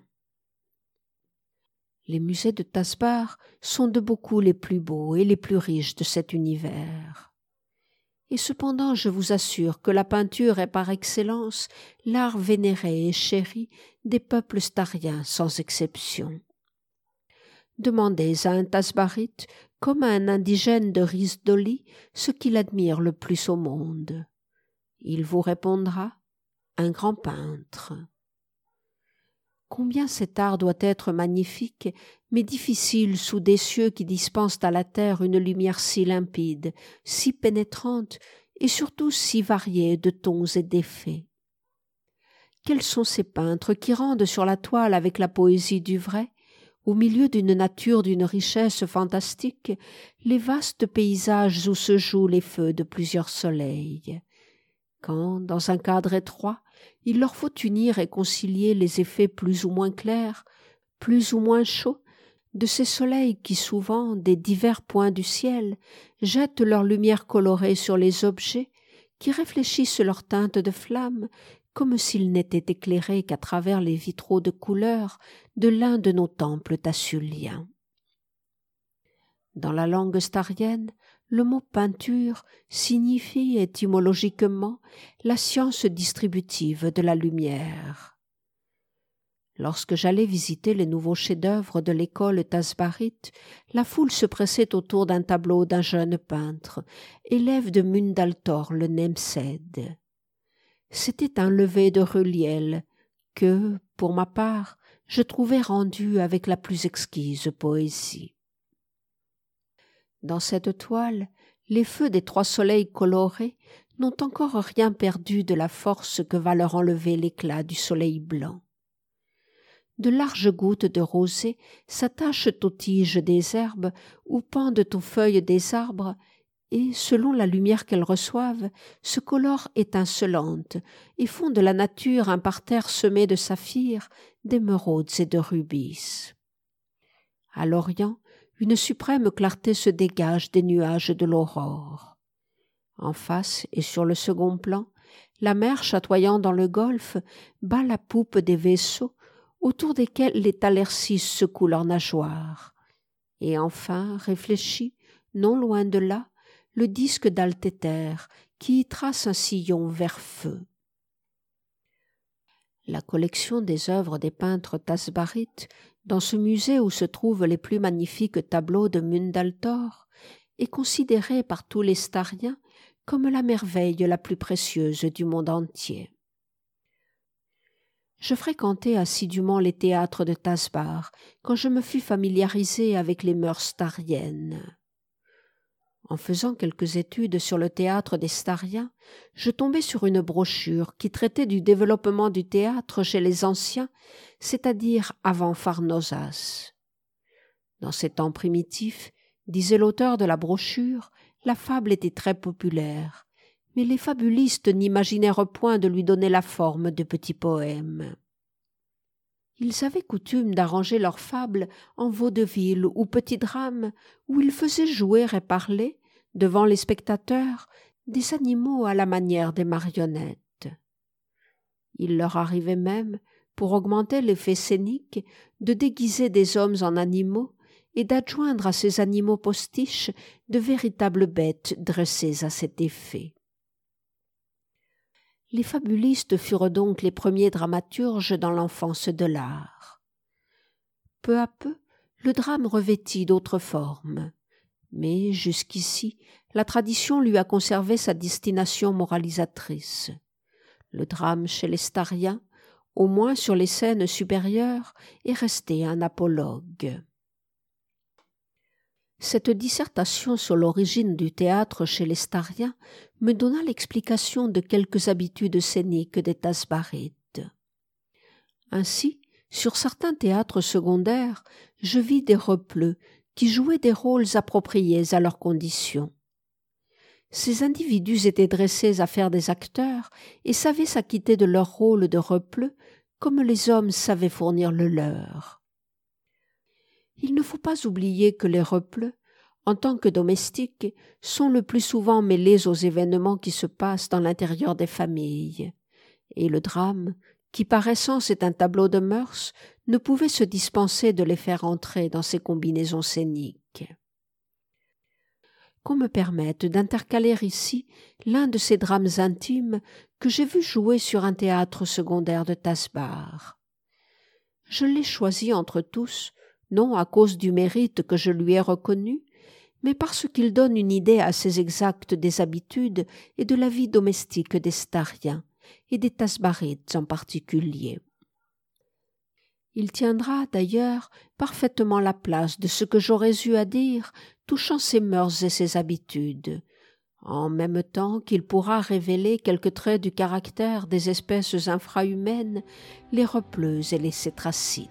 Les musées de Tasbar sont de beaucoup les plus beaux et les plus riches de cet univers. Et cependant, je vous assure que la peinture est par excellence l'art vénéré et chéri des peuples stariens sans exception. Demandez à un Tasbarite, comme à un indigène de Risdoli, ce qu'il admire le plus au monde. Il vous répondra « un grand peintre ». Combien cet art doit être magnifique, mais difficile sous des cieux qui dispensent à la terre une lumière si limpide, si pénétrante et surtout si variée de tons et d'effets. quels sont ces peintres qui rendent sur la toile avec la poésie du vrai, au milieu d'une nature d'une richesse fantastique, les vastes paysages où se jouent les feux de plusieurs soleils. Quand, dans un cadre étroit, il leur faut unir et concilier les effets plus ou moins clairs, plus ou moins chauds, de ces soleils qui souvent, des divers points du ciel, jettent leur lumière colorée sur les objets, qui réfléchissent leur teinte de flamme, comme s'ils n'étaient éclairés qu'à travers les vitraux de couleur de l'un de nos temples tassuliens. Dans la langue starienne, le mot peinture signifie étymologiquement la science distributive de la lumière. Lorsque j'allais visiter les nouveaux chefs-d'œuvre de l'école Tasbarite, la foule se pressait autour d'un tableau d'un jeune peintre, élève de Mundaltor le Nemsed. C'était un lever de Ruliel que, pour ma part, je trouvais rendu avec la plus exquise poésie. Dans cette toile, les feux des 3 soleils colorés n'ont encore rien perdu de la force que va leur enlever l'éclat du soleil blanc. De larges gouttes de rosée s'attachent aux tiges des herbes ou pendent aux feuilles des arbres et, selon la lumière qu'elles reçoivent, se colorent étincelantes et font de la nature un parterre semé de saphirs, d'émeraudes et de rubis. À l'Orient, une suprême clarté se dégage des nuages de l'aurore. En face et sur le second plan, la mer chatoyant dans le golfe bat la poupe des vaisseaux autour desquels les thalercis secouent leurs nageoires. Et enfin, réfléchit, non loin de là, le disque d'Altéter qui y trace un sillon vert feu. La collection des œuvres des peintres Tasbarites, dans ce musée où se trouvent les plus magnifiques tableaux de Mundaltor, est considérée par tous les stariens comme la merveille la plus précieuse du monde entier. Je fréquentai assidûment les théâtres de Tasbar quand je me fus familiarisé avec les mœurs stariennes. En faisant quelques études sur le théâtre des Stariens, je tombai sur une brochure qui traitait du développement du théâtre chez les anciens, c'est-à-dire avant Pharnosas. Dans ces temps primitifs, disait l'auteur de la brochure, la fable était très populaire, mais les fabulistes n'imaginèrent point de lui donner la forme de petits poèmes. Ils avaient coutume d'arranger leurs fables en vaudeville ou petits drames où ils faisaient jouer et parler, devant les spectateurs, des animaux à la manière des marionnettes. Il leur arrivait même, pour augmenter l'effet scénique, de déguiser des hommes en animaux et d'adjoindre à ces animaux postiches de véritables bêtes dressées à cet effet. Les fabulistes furent donc les premiers dramaturges dans l'enfance de l'art. Peu à peu, le drame revêtit d'autres formes, mais jusqu'ici, la tradition lui a conservé sa destination moralisatrice. Le drame chez les Stariens, au moins sur les scènes supérieures, est resté un apologue. Cette dissertation sur l'origine du théâtre chez les Stariens me donna l'explication de quelques habitudes scéniques des Tasbarites. Ainsi, sur certains théâtres secondaires, je vis des repleux qui jouaient des rôles appropriés à leurs conditions. Ces individus étaient dressés à faire des acteurs et savaient s'acquitter de leur rôle de repleux comme les hommes savaient fournir le leur. Il ne faut pas oublier que les repleux, en tant que domestiques, sont le plus souvent mêlés aux événements qui se passent dans l'intérieur des familles, et le drame, qui par essence est un tableau de mœurs, ne pouvait se dispenser de les faire entrer dans ses combinaisons scéniques. Qu'on me permette d'intercaler ici l'un de ces drames intimes que j'ai vu jouer sur un théâtre secondaire de Tasbar. Je l'ai choisi entre tous, non à cause du mérite que je lui ai reconnu, mais parce qu'il donne une idée assez exacte des habitudes et de la vie domestique des Stariens, et des Tasbarites en particulier. Il tiendra d'ailleurs parfaitement la place de ce que j'aurais eu à dire touchant ses mœurs et ses habitudes, en même temps qu'il pourra révéler quelques traits du caractère des espèces infrahumaines, les repleuses et les cétracites.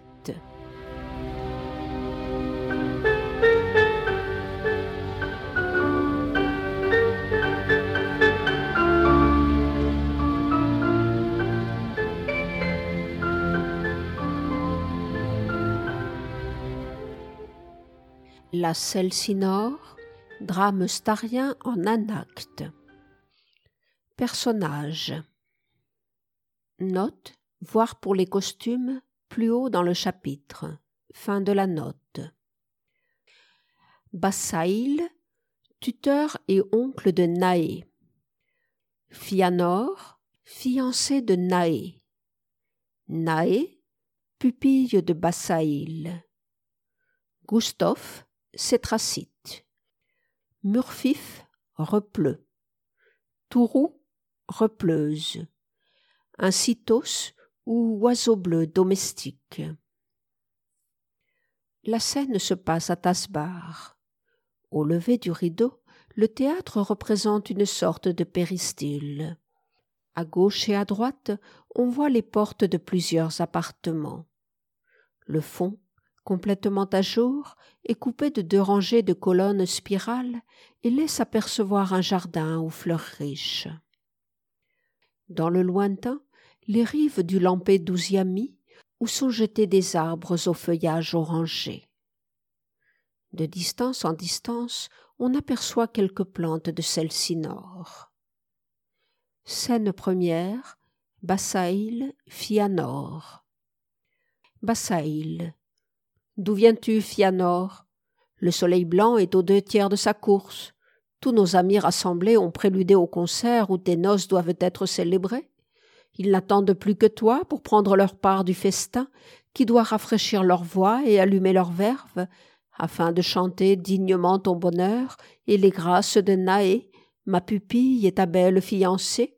La Celsinore, drame starien en un acte. Personnages. Note, voir pour les costumes, plus haut dans le chapitre. Fin de la note. Bassaïl, tuteur et oncle de Naé. Fianor, fiancé de Naé. Naé, pupille de Bassaïl. Gustave, cétracite. Murfif, repleu. Tourou, repleuse. Un cytos ou oiseau bleu domestique. La scène se passe à Tasbar. Au lever du rideau, le théâtre représente une sorte de péristyle. À gauche et à droite, on voit les portes de plusieurs appartements. Le fond, complètement à jour, est coupé de 2 rangées de colonnes spirales et laisse apercevoir un jardin aux fleurs riches. Dans le lointain, les rives du Lampédousiami, où sont jetés des arbres au feuillage orangé. De distance en distance, on aperçoit quelques plantes de Celsinore. Scène première, Bassaïl, Fianor. Bassaïl. D'où viens-tu, Fianor? Le soleil blanc est aux 2/3 de sa course. Tous nos amis rassemblés ont préludé au concert où tes noces doivent être célébrées. Ils n'attendent plus que toi pour prendre leur part du festin qui doit rafraîchir leur voix et allumer leurs verves, afin de chanter dignement ton bonheur et les grâces de Naé, ma pupille et ta belle fiancée.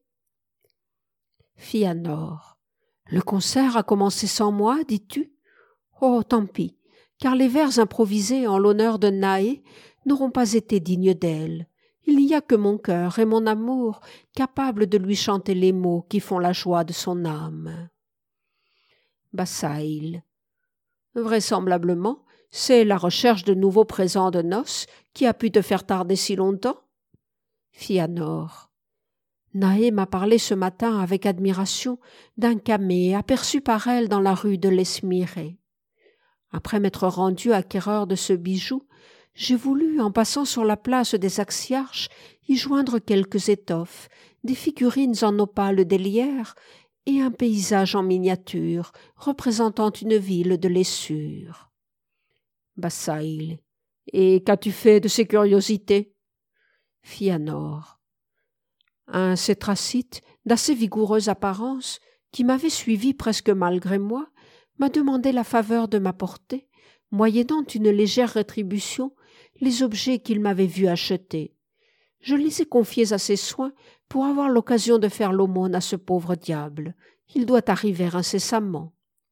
Fianor. Le concert a commencé sans moi, dis-tu? Oh, tant pis, car les vers improvisés en l'honneur de Naé n'auront pas été dignes d'elle. Il n'y a que mon cœur et mon amour capables de lui chanter les mots qui font la joie de son âme. Bassaïl. Vraisemblablement, c'est la recherche de nouveaux présents de noces qui a pu te faire tarder si longtemps. Fianor. Naé m'a parlé ce matin avec admiration d'un camée aperçu par elle dans la rue de l'Esmiré. Après m'être rendu acquéreur de ce bijou, j'ai voulu, en passant sur la place des Axiarches, y joindre quelques étoffes, des figurines en opale d'Hélière et un paysage en miniature représentant une ville de Lessure. Bassaïl. Et qu'as-tu fait de ces curiosités? Fianor. Un cétracite d'assez vigoureuse apparence, qui m'avait suivi presque malgré moi, m'a demandé la faveur de m'apporter, moyennant une légère rétribution, les objets qu'il m'avait vu acheter. Je les ai confiés à ses soins pour avoir l'occasion de faire l'aumône à ce pauvre diable. Il doit arriver incessamment.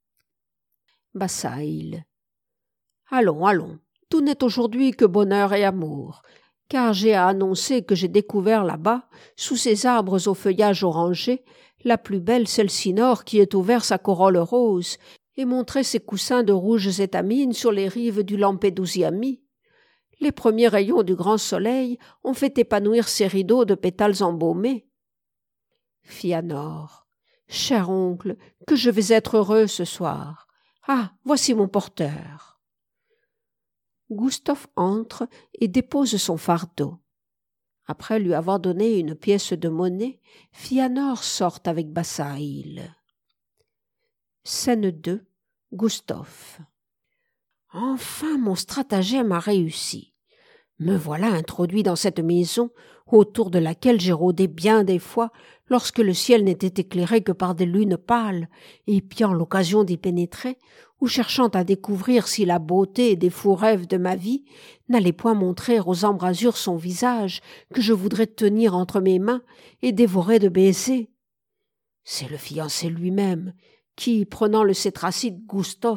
Bassaïl. Allons, allons, tout n'est aujourd'hui que bonheur et amour, car j'ai à annoncer que j'ai découvert là-bas, sous ces arbres au feuillage orangé, la plus belle Celsinore qui ait ouvert sa corolle rose et montré ses coussins de rouges étamines sur les rives du Lampédousiami. Les premiers rayons du grand soleil ont fait épanouir ses rideaux de pétales embaumés. Fianor. Cher oncle, que je vais être heureux ce soir. Ah, voici mon porteur. Gustave entre et dépose son fardeau. Après lui avoir donné une pièce de monnaie, Fianor sort avec Bassaïl. Scène 2. Gustave. Enfin, mon stratagème a réussi. Me voilà introduit dans cette maison, autour de laquelle j'ai rôdé bien des fois, lorsque le ciel n'était éclairé que par des lunes pâles, épiant l'occasion d'y pénétrer, ou cherchant à découvrir si la beauté des fous rêves de ma vie n'allait point montrer aux embrasures son visage que je voudrais tenir entre mes mains et dévorer de baisers. C'est le fiancé lui-même qui, prenant le cétracite Gustave,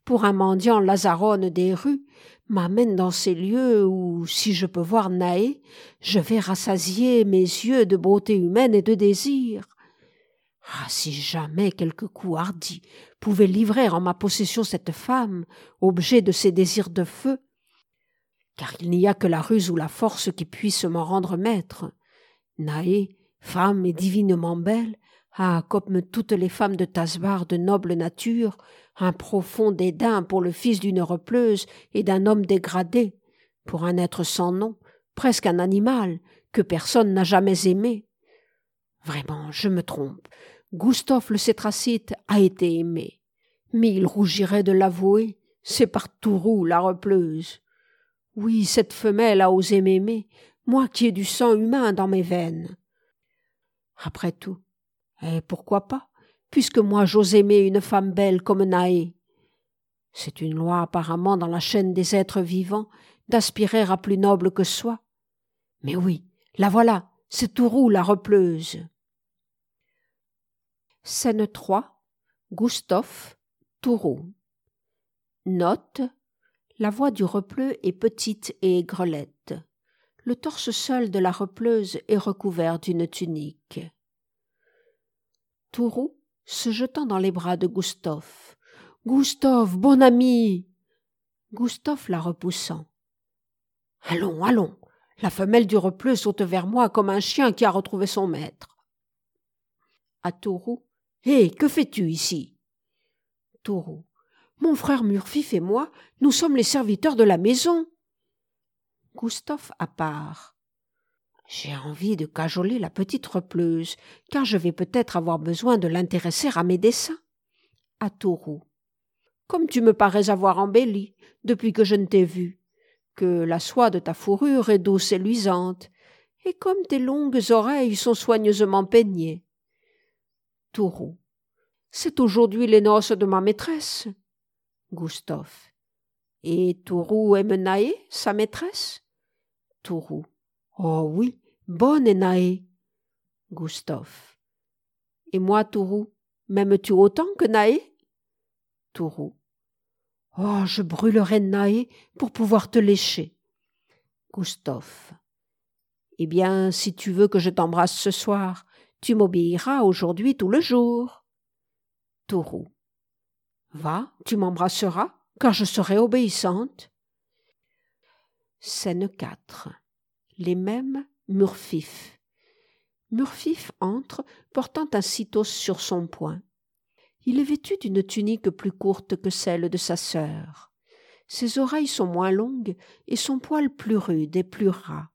pour un mendiant lazaronne des rues, m'amène dans ces lieux où, si je peux voir Naé, je vais rassasier mes yeux de beauté humaine et de désir. Ah, si jamais quelque coup hardi pouvait livrer en ma possession cette femme, objet de ses désirs de feu, car il n'y a que la ruse ou la force qui puisse m'en rendre maître. Naé, femme et divinement belle, a, comme toutes les femmes de Tasbar de noble nature, un profond dédain pour le fils d'une repleuse et d'un homme dégradé, pour un être sans nom, presque un animal, que personne n'a jamais aimé. Vraiment, je me trompe. Gustave le Cétracite a été aimé. Mais il rougirait de l'avouer, c'est par Tourou la repleuse. Oui, cette femelle a osé m'aimer, moi qui ai du sang humain dans mes veines. Après tout, et pourquoi pas, puisque moi j'ose aimer une femme belle comme Naé. C'est une loi apparemment dans la chaîne des êtres vivants d'aspirer à plus noble que soi. Mais oui, la voilà, c'est Tourou la repleuse. Scène 3. Gustave, Tourou. Note. La voix du repleu est petite et aigrelette. Le torse seul de la repleuse est recouvert d'une tunique. Tourou, se jetant dans les bras de Gustave. « Gustave, bon ami !» Gustave la repoussant. « Allons, allons !» La femelle du repleu saute vers moi comme un chien qui a retrouvé son maître. À Tourou. « Hé, que fais-tu ici ?» Tourou. « Mon frère Murfif et moi, nous sommes les serviteurs de la maison. » Gustave à part. « J'ai envie de cajoler la petite repleuse, car je vais peut-être avoir besoin de l'intéresser à mes desseins. » À Tourou. « Comme tu me parais avoir embelli depuis que je ne t'ai vu, que la soie de ta fourrure est douce et luisante, et comme tes longues oreilles sont soigneusement peignées. » Tourou. « C'est aujourd'hui les noces de ma maîtresse. » Gustave. « Et Tourou aime Naé, sa maîtresse ?» Tourou. « Oh oui, bonne est Naé. » Gustave. « Et moi, Tourou, m'aimes-tu autant que Naé ?» Tourou. « Oh, je brûlerais Naé pour pouvoir te lécher. » Gustave. « Eh bien, si tu veux que je t'embrasse ce soir, tu m'obéiras aujourd'hui tout le jour. » Tourou. « Va, tu m'embrasseras, car je serai obéissante. » Scène 4. Les mêmes, Murfif. Murfif entre, portant un cytos sur son poing. Il est vêtu d'une tunique plus courte que celle de sa sœur. Ses oreilles sont moins longues et son poil plus rude et plus ras.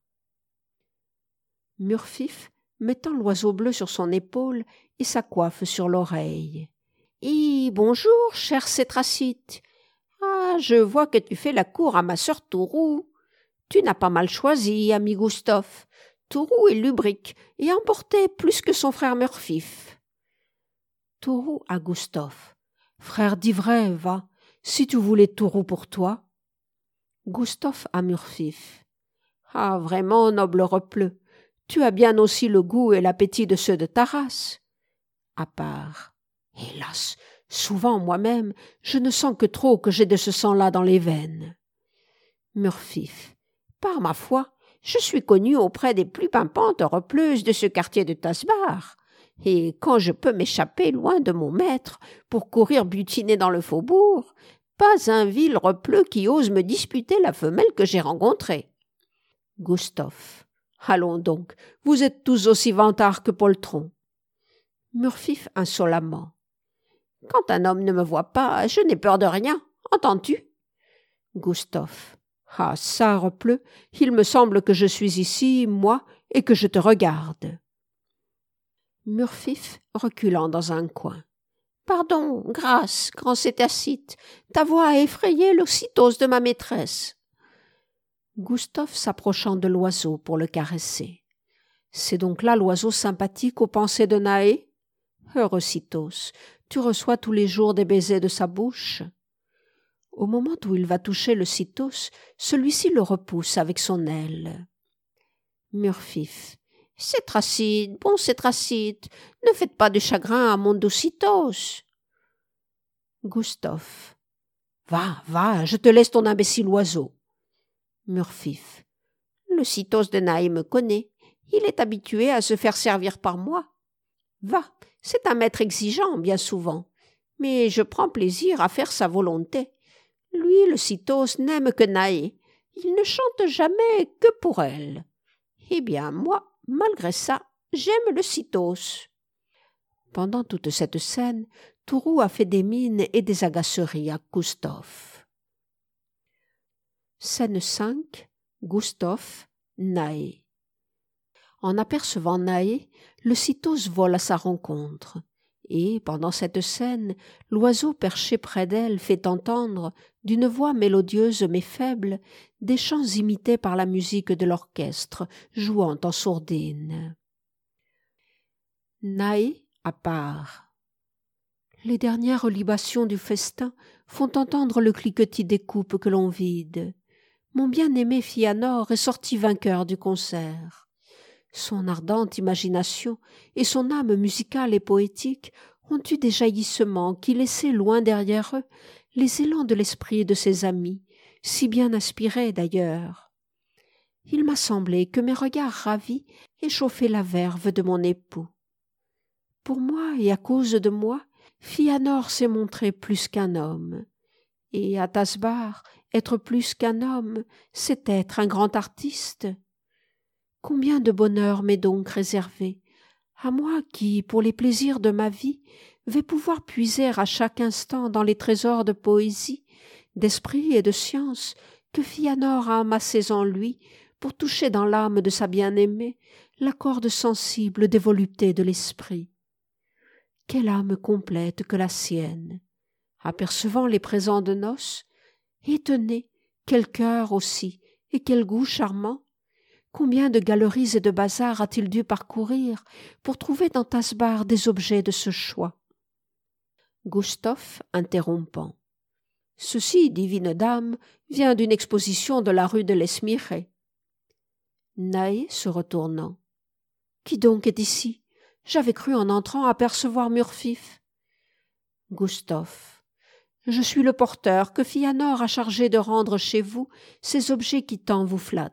Murfif, mettant l'oiseau bleu sur son épaule et sa coiffe sur l'oreille. « Hi, bonjour, cher Cétracite. Ah, je vois que tu fais la cour à ma sœur Tourou. Tu n'as pas mal choisi, ami Gustave. Tourou est lubrique et emporté plus que son frère Murfif. » Tourou à Gustave. « Frère d'ivraie, va, si tu voulais Tourou pour toi. » Gustave à Murfif. « Ah, vraiment, noble repleu, tu as bien aussi le goût et l'appétit de ceux de ta race. » À part. « Hélas, souvent moi-même, je ne sens que trop que j'ai de ce sang-là dans les veines. » Murfif. « Par ma foi, je suis connu auprès des plus pimpantes repleuses de ce quartier de Tasbar. Et quand je peux m'échapper loin de mon maître pour courir butiner dans le faubourg, pas un vil repleu qui ose me disputer la femelle que j'ai rencontrée. » Gustave. « Allons donc, vous êtes tous aussi vantards que poltrons. » Murfif insolemment. « Quand un homme ne me voit pas, je n'ai peur de rien, entends-tu » Gustave. « Ah, ça, repleu, il me semble que je suis ici, moi, et que je te regarde. » Murfif, reculant dans un coin. « Pardon, grâce, grand Cétacite, ta voix a effrayé l'ocytose de ma maîtresse. » Gustave s'approchant de l'oiseau pour le caresser. « C'est donc là l'oiseau sympathique aux pensées de Naé ? Heureux cytos, tu reçois tous les jours des baisers de sa bouche. » Au moment où il va toucher le cytos, celui-ci le repousse avec son aile. Murfif. « Cétracite, bon Cétracite, ne faites pas de chagrin à mon doux cytos. » Gustave. Va, va, je te laisse ton imbécile oiseau. Murphyf. Le cytos de Naé me connaît. Il est habitué à se faire servir par moi. Va, c'est un maître exigeant, bien souvent. Mais je prends plaisir à faire sa volonté. Lui, le cytos, n'aime que Naé. Il ne chante jamais que pour elle. Eh bien, moi, malgré ça, j'aime le cytos. Pendant toute cette scène, Tourou a fait des mines et des agaceries à Gustave. Scène 5. Gustave, Naé. En apercevant Naé, le cytos vole à sa rencontre. Et, pendant cette scène, l'oiseau perché près d'elle fait entendre, d'une voix mélodieuse mais faible, des chants imités par la musique de l'orchestre, jouant en sourdine. Naé à part. Les dernières libations du festin font entendre le cliquetis des coupes que l'on vide. Mon bien-aimé Fianor est sorti vainqueur du concert. Son ardente imagination et son âme musicale et poétique ont eu des jaillissements qui laissaient loin derrière eux les élans de l'esprit de ses amis, si bien inspirés d'ailleurs. Il m'a semblé que mes regards ravis échauffaient la verve de mon époux. Pour moi et à cause de moi, Fianor s'est montré plus qu'un homme. Et à Tasbar, être plus qu'un homme, c'est être un grand artiste. Combien de bonheur m'est donc réservé, à moi qui, pour les plaisirs de ma vie, vais pouvoir puiser à chaque instant dans les trésors de poésie, d'esprit et de science que Fianor a amassés en lui pour toucher dans l'âme de sa bien-aimée la corde sensible des voluptés de l'esprit. Quelle âme complète que la sienne! Apercevant les présents de noces, étonné, quel cœur aussi, et quel goût charmant! Combien de galeries et de bazars a-t-il dû parcourir pour trouver dans Tasbar des objets de ce choix? Gustave interrompant. Ceci, divine dame, vient d'une exposition de la rue de l'Esmire. Naé se retournant. Qui donc est ici? J'avais cru en entrant apercevoir Murphyf. Gustave. Je suis le porteur que Fianor a chargé de rendre chez vous ces objets qui tant vous flattent.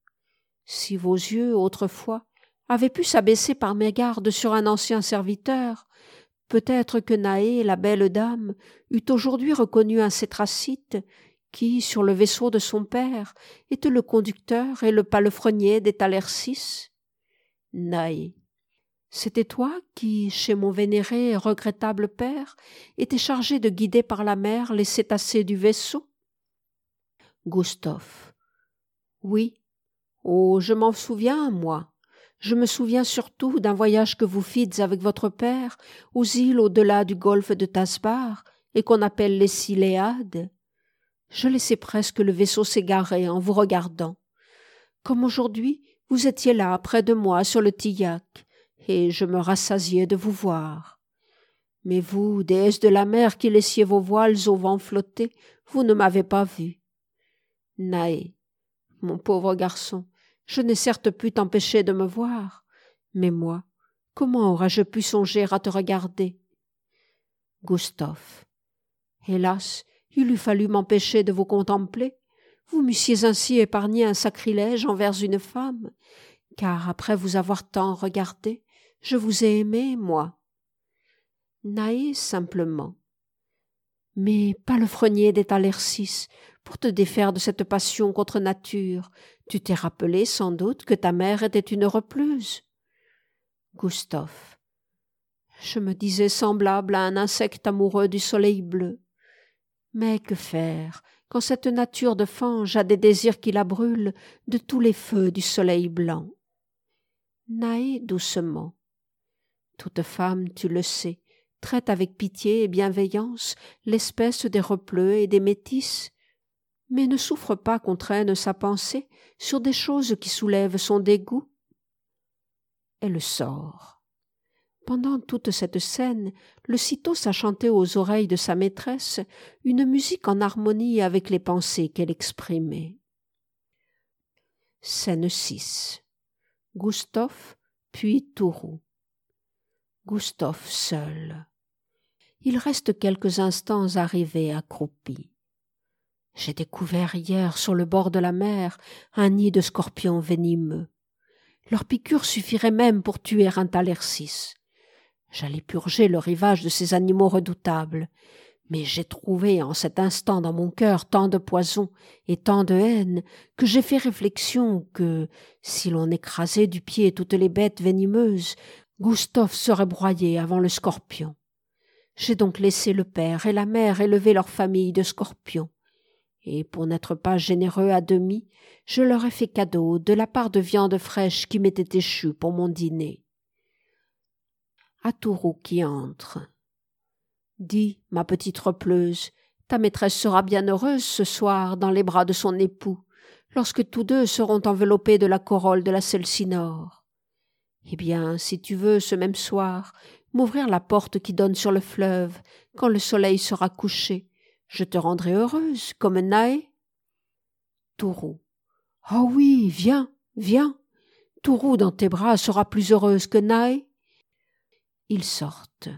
Si vos yeux, autrefois, avaient pu s'abaisser par mégarde sur un ancien serviteur, peut-être que Naé, la belle dame, eût aujourd'hui reconnu un cétracite qui, sur le vaisseau de son père, était le conducteur et le palefrenier des Talercis. Naé. C'était toi qui, chez mon vénéré et regrettable père, étais chargé de guider par la mer les cétacés du vaisseau? Gustave. Oui. Oh, je m'en souviens, moi. Je me souviens surtout d'un voyage que vous fîtes avec votre père aux îles au-delà du golfe de Tasbar et qu'on appelle les Siléades. Je laissais presque le vaisseau s'égarer en vous regardant. Comme aujourd'hui, vous étiez là, près de moi, sur le tillac, et je me rassasiais de vous voir. Mais vous, déesse de la mer qui laissiez vos voiles au vent flotter, vous ne m'avez pas vue. Naé. Mon pauvre garçon, je n'ai certes pu t'empêcher de me voir, mais moi, comment aurais-je pu songer à te regarder? Gustave. Hélas, il eût fallu m'empêcher de vous contempler. Vous m'eussiez ainsi épargné un sacrilège envers une femme, car après vous avoir tant regardé, je vous ai aimé, moi. Naé simplement. Mais palefrenier des Talercis, pour te défaire de cette passion contre nature, tu t'es rappelé sans doute que ta mère était une repleuse. Gustave. Je me disais semblable à un insecte amoureux du soleil bleu. Mais que faire quand cette nature de fange a des désirs qui la brûlent de tous les feux du soleil blanc? Naé doucement. Toute femme, tu le sais, traite avec pitié et bienveillance l'espèce des repleux et des métisses, mais ne souffre pas qu'on traîne sa pensée sur des choses qui soulèvent son dégoût. Elle sort. Pendant toute cette scène, le cytos a chanté aux oreilles de sa maîtresse une musique en harmonie avec les pensées qu'elle exprimait. Scène 6. Gustave, puis Tourou. Gustave seul. Il reste quelques instants arrivé accroupi. J'ai découvert hier sur le bord de la mer un nid de scorpions venimeux. Leur piqûre suffirait même pour tuer un Thalercis. J'allais purger le rivage de ces animaux redoutables, mais j'ai trouvé en cet instant dans mon cœur tant de poison et tant de haine que j'ai fait réflexion que, si l'on écrasait du pied toutes les bêtes venimeuses, Gustave serait broyé avant le scorpion. J'ai donc laissé le père et la mère élever leur famille de scorpions. Et pour n'être pas généreux à demi, je leur ai fait cadeau de la part de viande fraîche qui m'était échue pour mon dîner. Atourou qui entre. Dis, ma petite repleuse, ta maîtresse sera bien heureuse ce soir dans les bras de son époux, lorsque tous deux seront enveloppés de la corolle de la Celsinore. Eh bien, si tu veux, ce même soir, m'ouvrir la porte qui donne sur le fleuve, quand le soleil sera couché, je te rendrai heureuse, comme Naé. Tourou. Oh oui, viens, viens. Tourou dans tes bras sera plus heureuse que Naé. Ils sortent.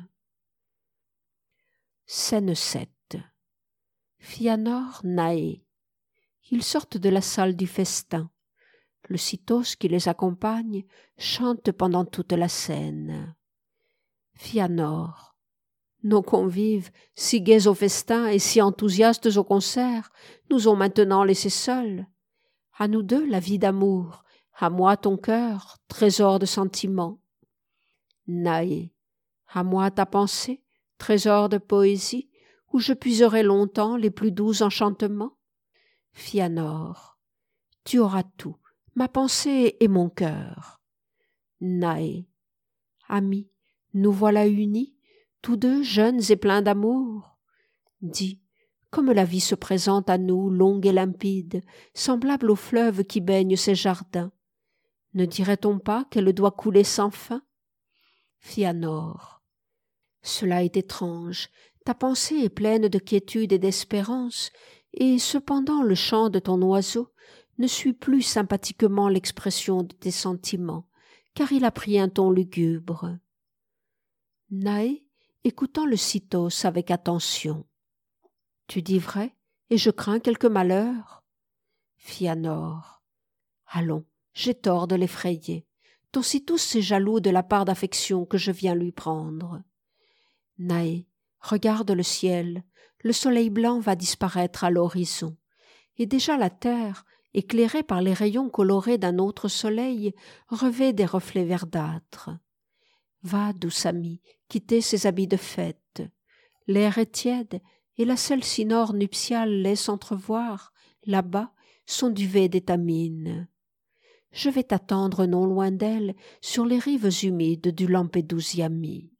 Scène 7. Fianor, Naé. Ils sortent de la salle du festin. Le Cytos qui les accompagne chante pendant toute la scène. Fianor. Nos convives, si gais au festin et si enthousiastes au concert, nous ont maintenant laissés seuls. À nous deux la vie d'amour, à moi ton cœur, trésor de sentiments. Naé. À moi ta pensée, trésor de poésie, où je puiserai longtemps les plus doux enchantements. Fianor. Tu auras tout, ma pensée et mon cœur. Naé. Amis, nous voilà unis, tous deux jeunes et pleins d'amour. Dis, comme la vie se présente à nous longue et limpide, semblable au fleuve qui baigne ses jardins, ne dirait-on pas qu'elle doit couler sans fin? Fianor. Cela est étrange, ta pensée est pleine de quiétude et d'espérance, et cependant le chant de ton oiseau ne suit plus sympathiquement l'expression de tes sentiments, car il a pris un ton lugubre. Naé, écoutant le Cytos avec attention. Tu dis vrai, et je crains quelque malheur. Fianor. Allons, j'ai tort de l'effrayer. Ton Cytos est jaloux de la part d'affection que je viens lui prendre. Naé, regarde le ciel, le soleil blanc va disparaître à l'horizon, et déjà la terre, éclairée par les rayons colorés d'un autre soleil, revêt des reflets verdâtres. Va, douce amie, quitter ses habits de fête. L'air est tiède, et la Celsinore nuptiale laisse entrevoir, là-bas, son duvet d'étamine. Je vais t'attendre non loin d'elle, sur les rives humides du Lampedusiami.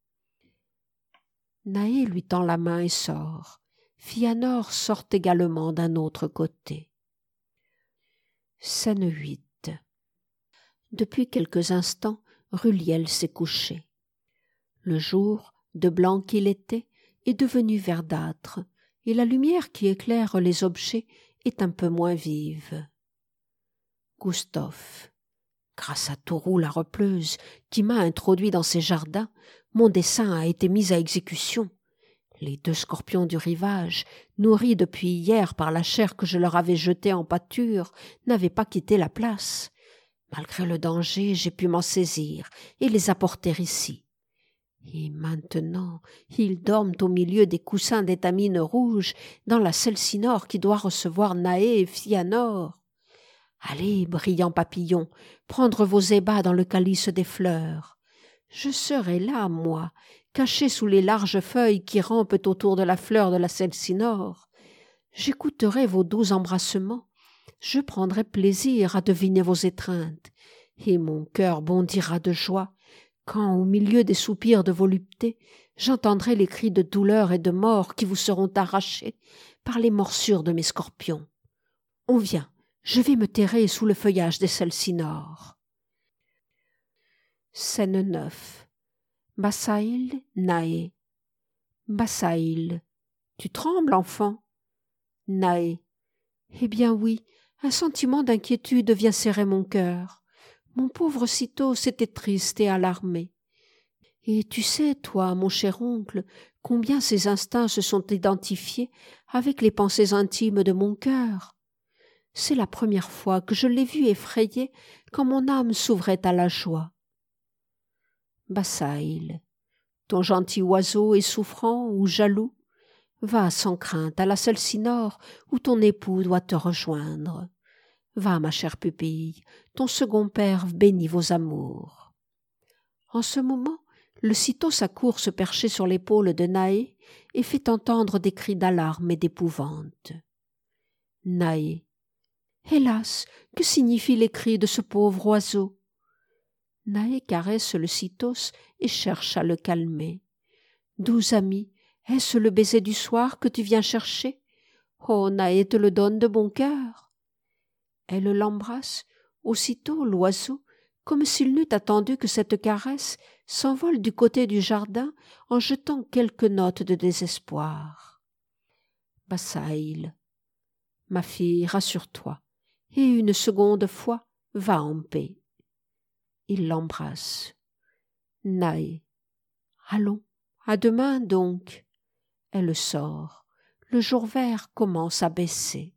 Naé lui tend la main et sort. Fianor sort également d'un autre côté. Scène 8. Depuis quelques instants, Ruliel s'est couché. Le jour, de blanc qu'il était, est devenu verdâtre, et la lumière qui éclaire les objets est un peu moins vive. Gustave. Grâce à Tourou la repleuse, qui m'a introduit dans ses jardins, mon dessein a été mis à exécution. Les deux scorpions du rivage, nourris depuis hier par la chair que je leur avais jetée en pâture, n'avaient pas quitté la place. Malgré le danger, j'ai pu m'en saisir et les apporter ici. Et maintenant, ils dorment au milieu des coussins d'étamine rouge dans la Celsinore qui doit recevoir Naé et Fianor. Allez, brillants papillons, prendre vos ébats dans le calice des fleurs. Je serai là, moi, caché sous les larges feuilles qui rampent autour de la fleur de la Celsinore. J'écouterai vos doux embrassements, je prendrai plaisir à deviner vos étreintes, et mon cœur bondira de joie quand, au milieu des soupirs de volupté, j'entendrai les cris de douleur et de mort qui vous seront arrachés par les morsures de mes scorpions. On vient, je vais me terrer sous le feuillage des Celsinores. Scène 9. Bassaïl, Naé. Bassaïl. Tu trembles, enfant? Naé. Eh bien oui, un sentiment d'inquiétude vient serrer mon cœur. Mon pauvre Cytos était triste et alarmé. Et tu sais, toi, mon cher oncle, combien ces instincts se sont identifiés avec les pensées intimes de mon cœur. C'est la première fois que je l'ai vu effrayé quand mon âme s'ouvrait à la joie. Bassaïl, ton gentil oiseau est souffrant ou jaloux? Va sans crainte à la Celsinore où ton époux doit te rejoindre. Va, ma chère pupille, ton second père bénit vos amours. En ce moment, le Cytos accourt se percher sur l'épaule de Naé et fait entendre des cris d'alarme et d'épouvante. Naé. Hélas, que signifient les cris de ce pauvre oiseau? Naé caresse le Cytos et cherche à le calmer. Doux ami, est-ce le baiser du soir que tu viens chercher? Oh, Naé te le donne de bon cœur. Elle l'embrasse, aussitôt l'oiseau, comme s'il n'eût attendu que cette caresse, s'envole du côté du jardin en jetant quelques notes de désespoir. Bassaïl, ma fille, rassure-toi, et une seconde fois, va en paix. Il l'embrasse. Naé, allons, à demain donc. Elle sort. Le jour vert commence à baisser.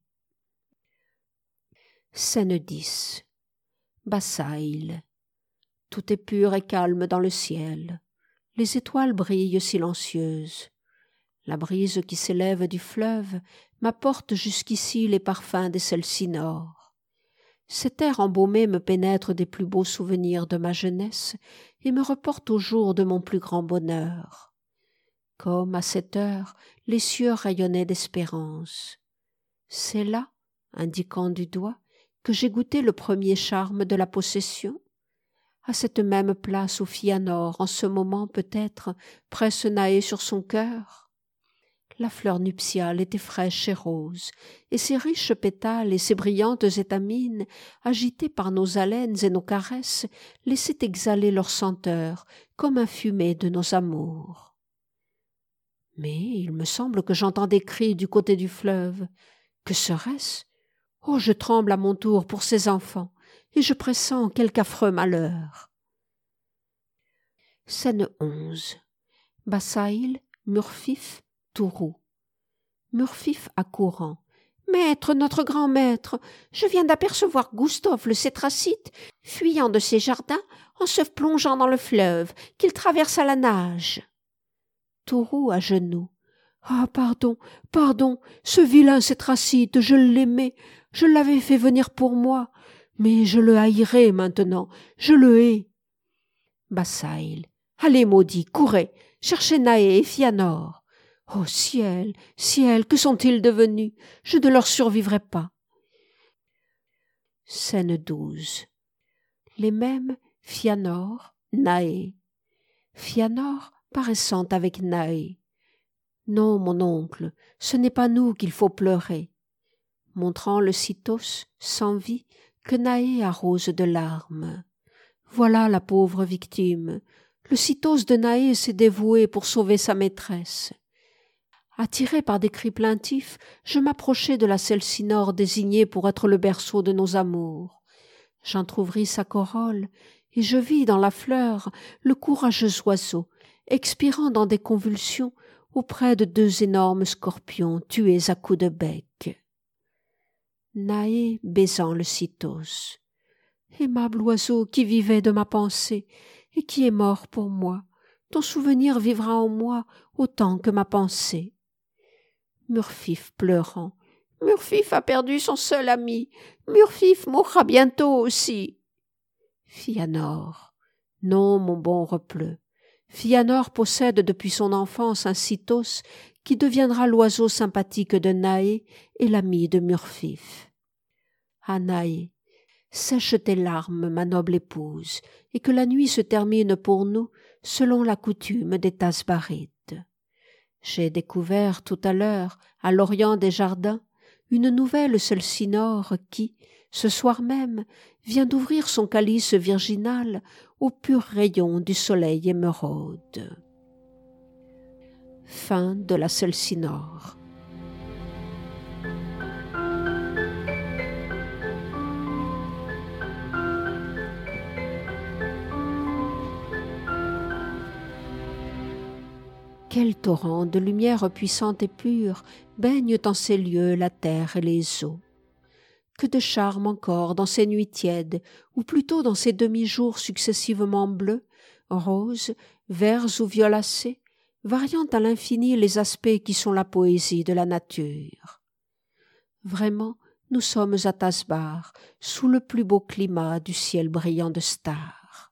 Scène 10. Bassaïl. Tout est pur et calme dans le ciel. Les étoiles brillent silencieuses. La brise qui s'élève du fleuve m'apporte jusqu'ici les parfums des Celsinores. Cet air embaumé me pénètre des plus beaux souvenirs de ma jeunesse et me reporte au jour de mon plus grand bonheur. Comme à cette heure, les cieux rayonnaient d'espérance. C'est là, indiquant du doigt, que j'ai goûté le premier charme de la possession. À cette même place où Fianor, en ce moment peut-être, presse Naé sur son cœur. La fleur nuptiale était fraîche et rose, et ses riches pétales et ses brillantes étamines, agitées par nos haleines et nos caresses, laissaient exhaler leur senteur, comme un fumet de nos amours. Mais il me semble que j'entends des cris du côté du fleuve. Que serait-ce? Oh, je tremble à mon tour pour ces enfants, et je pressens quelque affreux malheur. Scène 11. Bassaïl, Murfif, Tourou. Murfif accourant. Maître, notre grand maître, je viens d'apercevoir Gustave le cétracite fuyant de ses jardins en se plongeant dans le fleuve qu'il traverse à la nage. Tourou à genoux. Ah, pardon, pardon, ce vilain cétracite, je l'aimais, je l'avais fait venir pour moi, mais je le haïrai maintenant, je le hais. Bassaïl. Allez, maudit, courez, cherchez Naé et Fianor. Oh ciel, ciel, que sont-ils devenus? Je ne leur survivrai pas. Scène 12. Les mêmes, Fianor, Naé. Fianor paraissant avec Naé. Non, mon oncle, ce n'est pas nous qu'il faut pleurer. Montrant le Cytos, sans vie, que Naé arrose de larmes. Voilà la pauvre victime. Le Cytos de Naé s'est dévoué pour sauver sa maîtresse. Attiré par des cris plaintifs, je m'approchai de la Celsinore désignée pour être le berceau de nos amours. J'entr'ouvris sa corolle, et je vis dans la fleur le courageux oiseau, expirant dans des convulsions auprès de deux énormes scorpions tués à coups de bec. Naé baisant le Cytos. Aimable oiseau qui vivait de ma pensée et qui est mort pour moi, ton souvenir vivra en moi autant que ma pensée. Murfif pleurant. Murfif a perdu son seul ami. Murfif mourra bientôt aussi. Fianor. Non, mon bon Repleu. Fianor possède depuis son enfance un Cytos qui deviendra l'oiseau sympathique de Naé et l'ami de Murfif. Ah Naé, sèche tes larmes, ma noble épouse, et que la nuit se termine pour nous selon la coutume des Tasbarites. J'ai découvert tout à l'heure, à l'orient des jardins, une nouvelle Celsinore qui, ce soir même, vient d'ouvrir son calice virginal aux purs rayons du soleil émeraude. Fin de la Celsinore. Quel torrent de lumière puissante et pure baignent en ces lieux la terre et les eaux. Que de charme encore dans ces nuits tièdes, ou plutôt dans ces demi-jours successivement bleus, roses, verts ou violacés, variant à l'infini les aspects qui sont la poésie de la nature. Vraiment, nous sommes à Tasbar, sous le plus beau climat du ciel brillant de stars.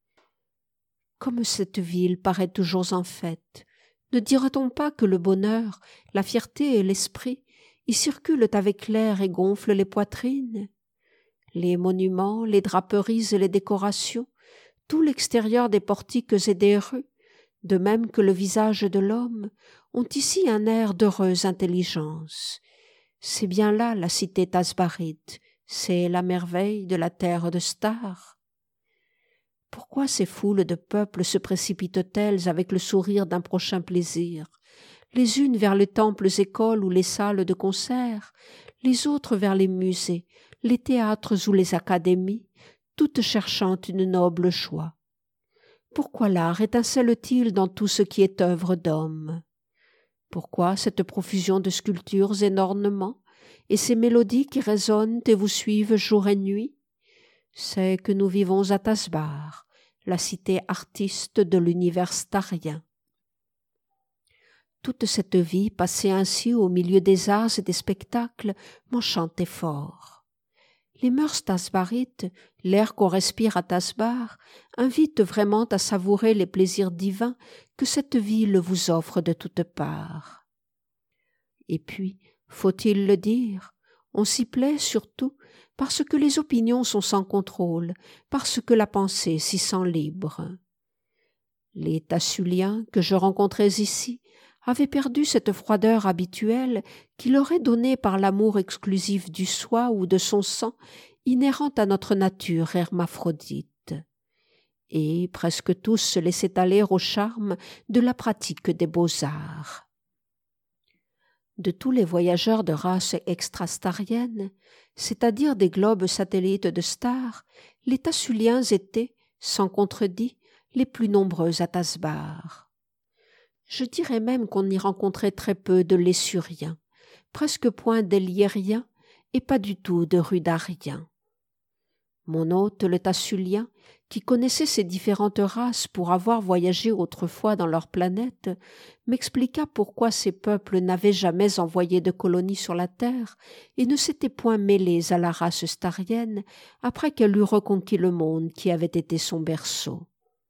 Comme cette ville paraît toujours en fête, ne dira-t-on pas que le bonheur, la fierté et l'esprit y circulent avec l'air et gonflent les poitrines? Les monuments, les draperies et les décorations, tout l'extérieur des portiques et des rues, de même que le visage de l'homme, ont ici un air d'heureuse intelligence. C'est bien là la cité tasbarite, c'est la merveille de la terre de stars. Pourquoi ces foules de peuples se précipitent-elles avec le sourire d'un prochain plaisir, les unes vers les temples écoles ou les salles de concert, les autres vers les musées, les théâtres ou les académies, toutes cherchant une noble joie? Pourquoi l'art étincelle-t-il dans tout ce qui est œuvre d'homme? Pourquoi cette profusion de sculptures et d'ornements, et ces mélodies qui résonnent et vous suivent jour et nuit? C'est que nous vivons à Tasbar, la cité artiste de l'univers starien. Toute cette vie passée ainsi au milieu des arts et des spectacles m'enchantait fort. Les mœurs tasbarites, l'air qu'on respire à Tasbar, invitent vraiment à savourer les plaisirs divins que cette ville vous offre de toutes parts. Et puis, faut-il le dire, on s'y plaît surtout parce que les opinions sont sans contrôle, parce que la pensée s'y sent libre. Les Tassuliens que je rencontrais ici avaient perdu cette froideur habituelle qui leur est donnée par l'amour exclusif du soi ou de son sang, inhérent à notre nature hermaphrodite. Et presque tous se laissaient aller au charme de la pratique des beaux-arts. De tous les voyageurs de race extrastarienne, c'est-à-dire des globes satellites de stars, les Tassuliens étaient, sans contredit, les plus nombreux à Tasbar. Je dirais même qu'on y rencontrait très peu de Lessuriens, presque point d'Eliériens et pas du tout de Rudariens. Mon hôte, le Tassulien, qui connaissait ces différentes races pour avoir voyagé autrefois dans leur planète, m'expliqua pourquoi ces peuples n'avaient jamais envoyé de colonies sur la terre et ne s'étaient point mêlés à la race starienne après qu'elle eut reconquis le monde qui avait été son berceau.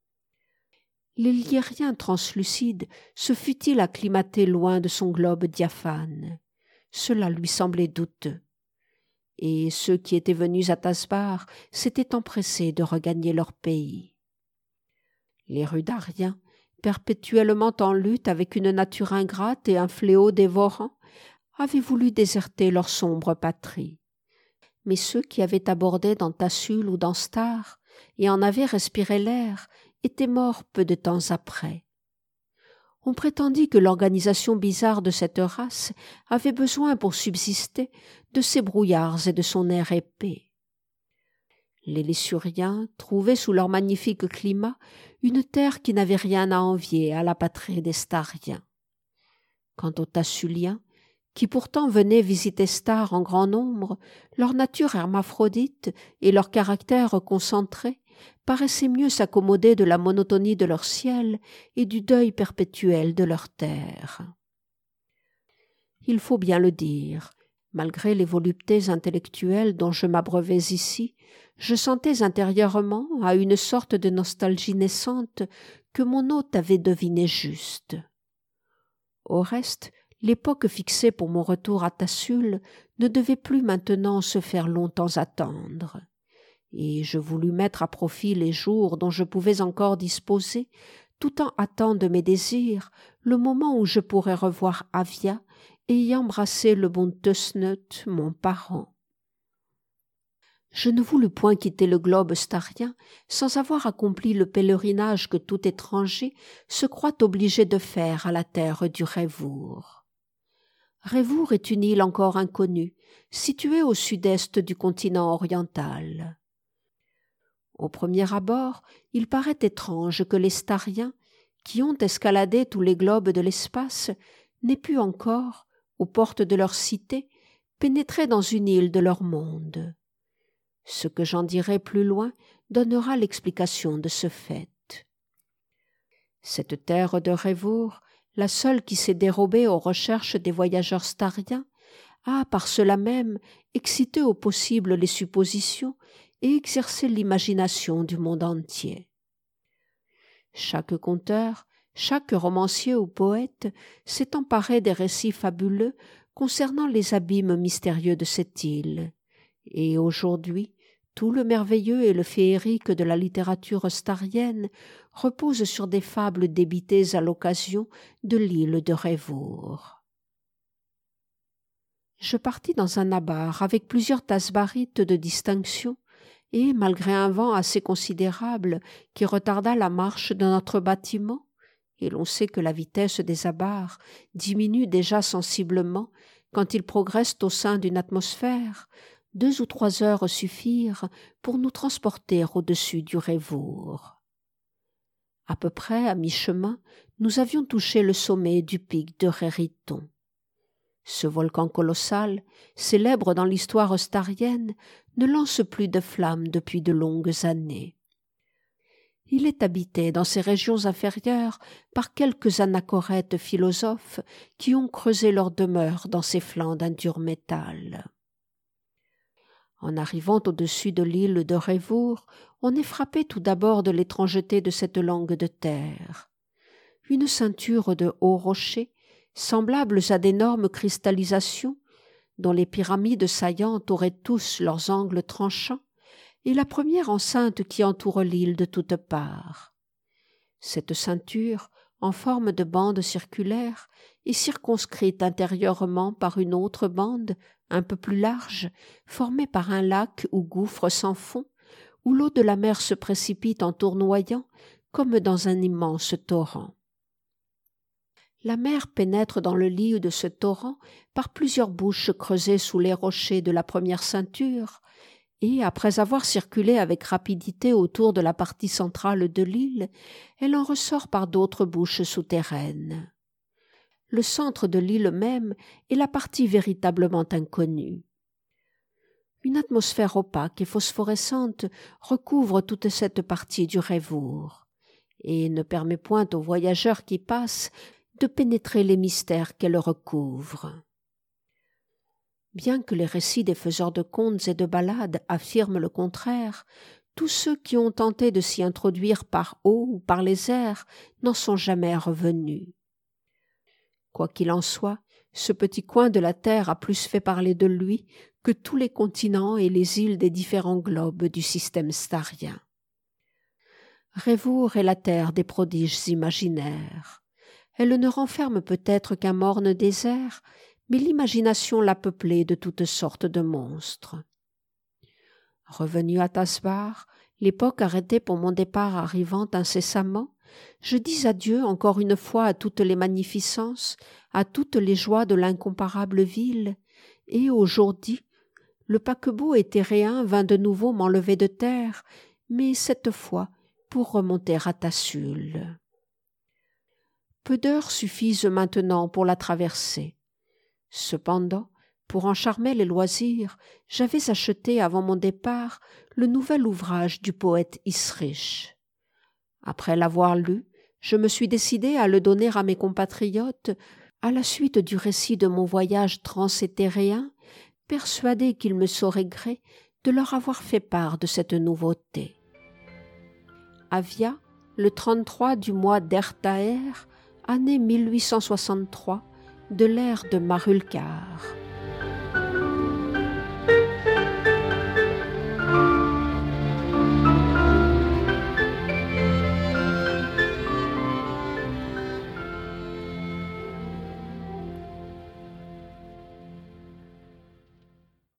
L'Eliérien translucide se fût-il acclimaté loin de son globe diaphane? Cela lui semblait douteux. Et ceux qui étaient venus à Tasbar s'étaient empressés de regagner leur pays. Les Rudariens, perpétuellement en lutte avec une nature ingrate et un fléau dévorant, avaient voulu déserter leur sombre patrie. Mais ceux qui avaient abordé dans Tassul ou dans Star et en avaient respiré l'air étaient morts peu de temps après. On prétendit que l'organisation bizarre de cette race avait besoin pour subsister de ses brouillards et de son air épais. Les Lessuriens trouvaient sous leur magnifique climat une terre qui n'avait rien à envier à la patrie des Stariens. Quant aux Tassuliens, qui pourtant venaient visiter Star en grand nombre, leur nature hermaphrodite et leur caractère concentré paraissaient mieux s'accommoder de la monotonie de leur ciel et du deuil perpétuel de leur terre. Il faut bien le dire, malgré les voluptés intellectuelles dont je m'abreuvais ici, je sentais intérieurement, à une sorte de nostalgie naissante, que mon hôte avait deviné juste. Au reste, l'époque fixée pour mon retour à Tassul ne devait plus maintenant se faire longtemps attendre. Et je voulus mettre à profit les jours dont je pouvais encore disposer, tout en hâtant de mes désirs le moment où je pourrais revoir Avia et y embrasser le bon Teusneut, mon parent. Je ne voulus point quitter le globe starien sans avoir accompli le pèlerinage que tout étranger se croit obligé de faire à la terre du Rêvour. Rêvour est une île encore inconnue, située au sud-est du continent oriental. Au premier abord, il paraît étrange que les Stariens, qui ont escaladé tous les globes de l'espace, n'aient pu encore, aux portes de leur cité, pénétrer dans une île de leur monde. Ce que j'en dirai plus loin donnera l'explication de ce fait. Cette terre de Rêvour, la seule qui s'est dérobée aux recherches des voyageurs stariens, a par cela même excité au possible les suppositions et exercé l'imagination du monde entier. Chaque conteur, chaque romancier ou poète s'est emparé des récits fabuleux concernant les abîmes mystérieux de cette île, et aujourd'hui, tout le merveilleux et le féerique de la littérature starienne repose sur des fables débitées à l'occasion de l'île de Rêvour. Je partis dans un abar avec plusieurs tasbarites de distinction et, malgré un vent assez considérable qui retarda la marche de notre bâtiment, et l'on sait que la vitesse des abars diminue déjà sensiblement quand ils progressent au sein d'une atmosphère, 2 ou 3 heures suffirent pour nous transporter au-dessus du Rêvour. À peu près à mi-chemin, nous avions touché le sommet du pic de Rériton. Ce volcan colossal, célèbre dans l'histoire starienne, ne lance plus de flammes depuis de longues années. Il est habité dans ces régions inférieures par quelques anachorètes philosophes qui ont creusé leur demeure dans ces flancs d'un dur métal. En arrivant au-dessus de l'île de Rêvour, on est frappé tout d'abord de l'étrangeté de cette langue de terre. Une ceinture de hauts rochers, semblables à d'énormes cristallisations, dont les pyramides saillantes auraient tous leurs angles tranchants, est la première enceinte qui entoure l'île de toutes parts. Cette ceinture, en forme de bande circulaire, est circonscrite intérieurement par une autre bande, un peu plus large, formée par un lac ou gouffre sans fond, où l'eau de la mer se précipite en tournoyant comme dans un immense torrent. La mer pénètre dans le lit de ce torrent par plusieurs bouches creusées sous les rochers de la première ceinture, et après avoir circulé avec rapidité autour de la partie centrale de l'île, elle en ressort par d'autres bouches souterraines. Le centre de l'île même est la partie véritablement inconnue. Une atmosphère opaque et phosphorescente recouvre toute cette partie du Rêvour, et ne permet point aux voyageurs qui passent de pénétrer les mystères qu'elle recouvre. Bien que les récits des faiseurs de contes et de ballades affirment le contraire, tous ceux qui ont tenté de s'y introduire par eau ou par les airs n'en sont jamais revenus. Quoi qu'il en soit, ce petit coin de la terre a plus fait parler de lui que tous les continents et les îles des différents globes du système starien. Rêvour est la terre des prodiges imaginaires. Elle ne renferme peut-être qu'un morne désert, mais l'imagination l'a peuplée de toutes sortes de monstres. Revenu à Tasbar, l'époque arrêtée pour mon départ arrivant incessamment, je dis adieu encore une fois à toutes les magnificences, à toutes les joies de l'incomparable ville, et aujourd'hui, le paquebot éthéréen vint de nouveau m'enlever de terre, mais cette fois pour remonter à Tassul. Peu d'heures suffisent maintenant pour la traverser. Cependant, pour en charmer les loisirs, j'avais acheté avant mon départ le nouvel ouvrage du poète Isrich. Après l'avoir lu, je me suis décidé à le donner à mes compatriotes à la suite du récit de mon voyage transéthéréen, persuadé qu'il me saurait gré de leur avoir fait part de cette nouveauté. Avia, le 33 du mois d'Ertaer, année 1863, de l'ère de Marulcar.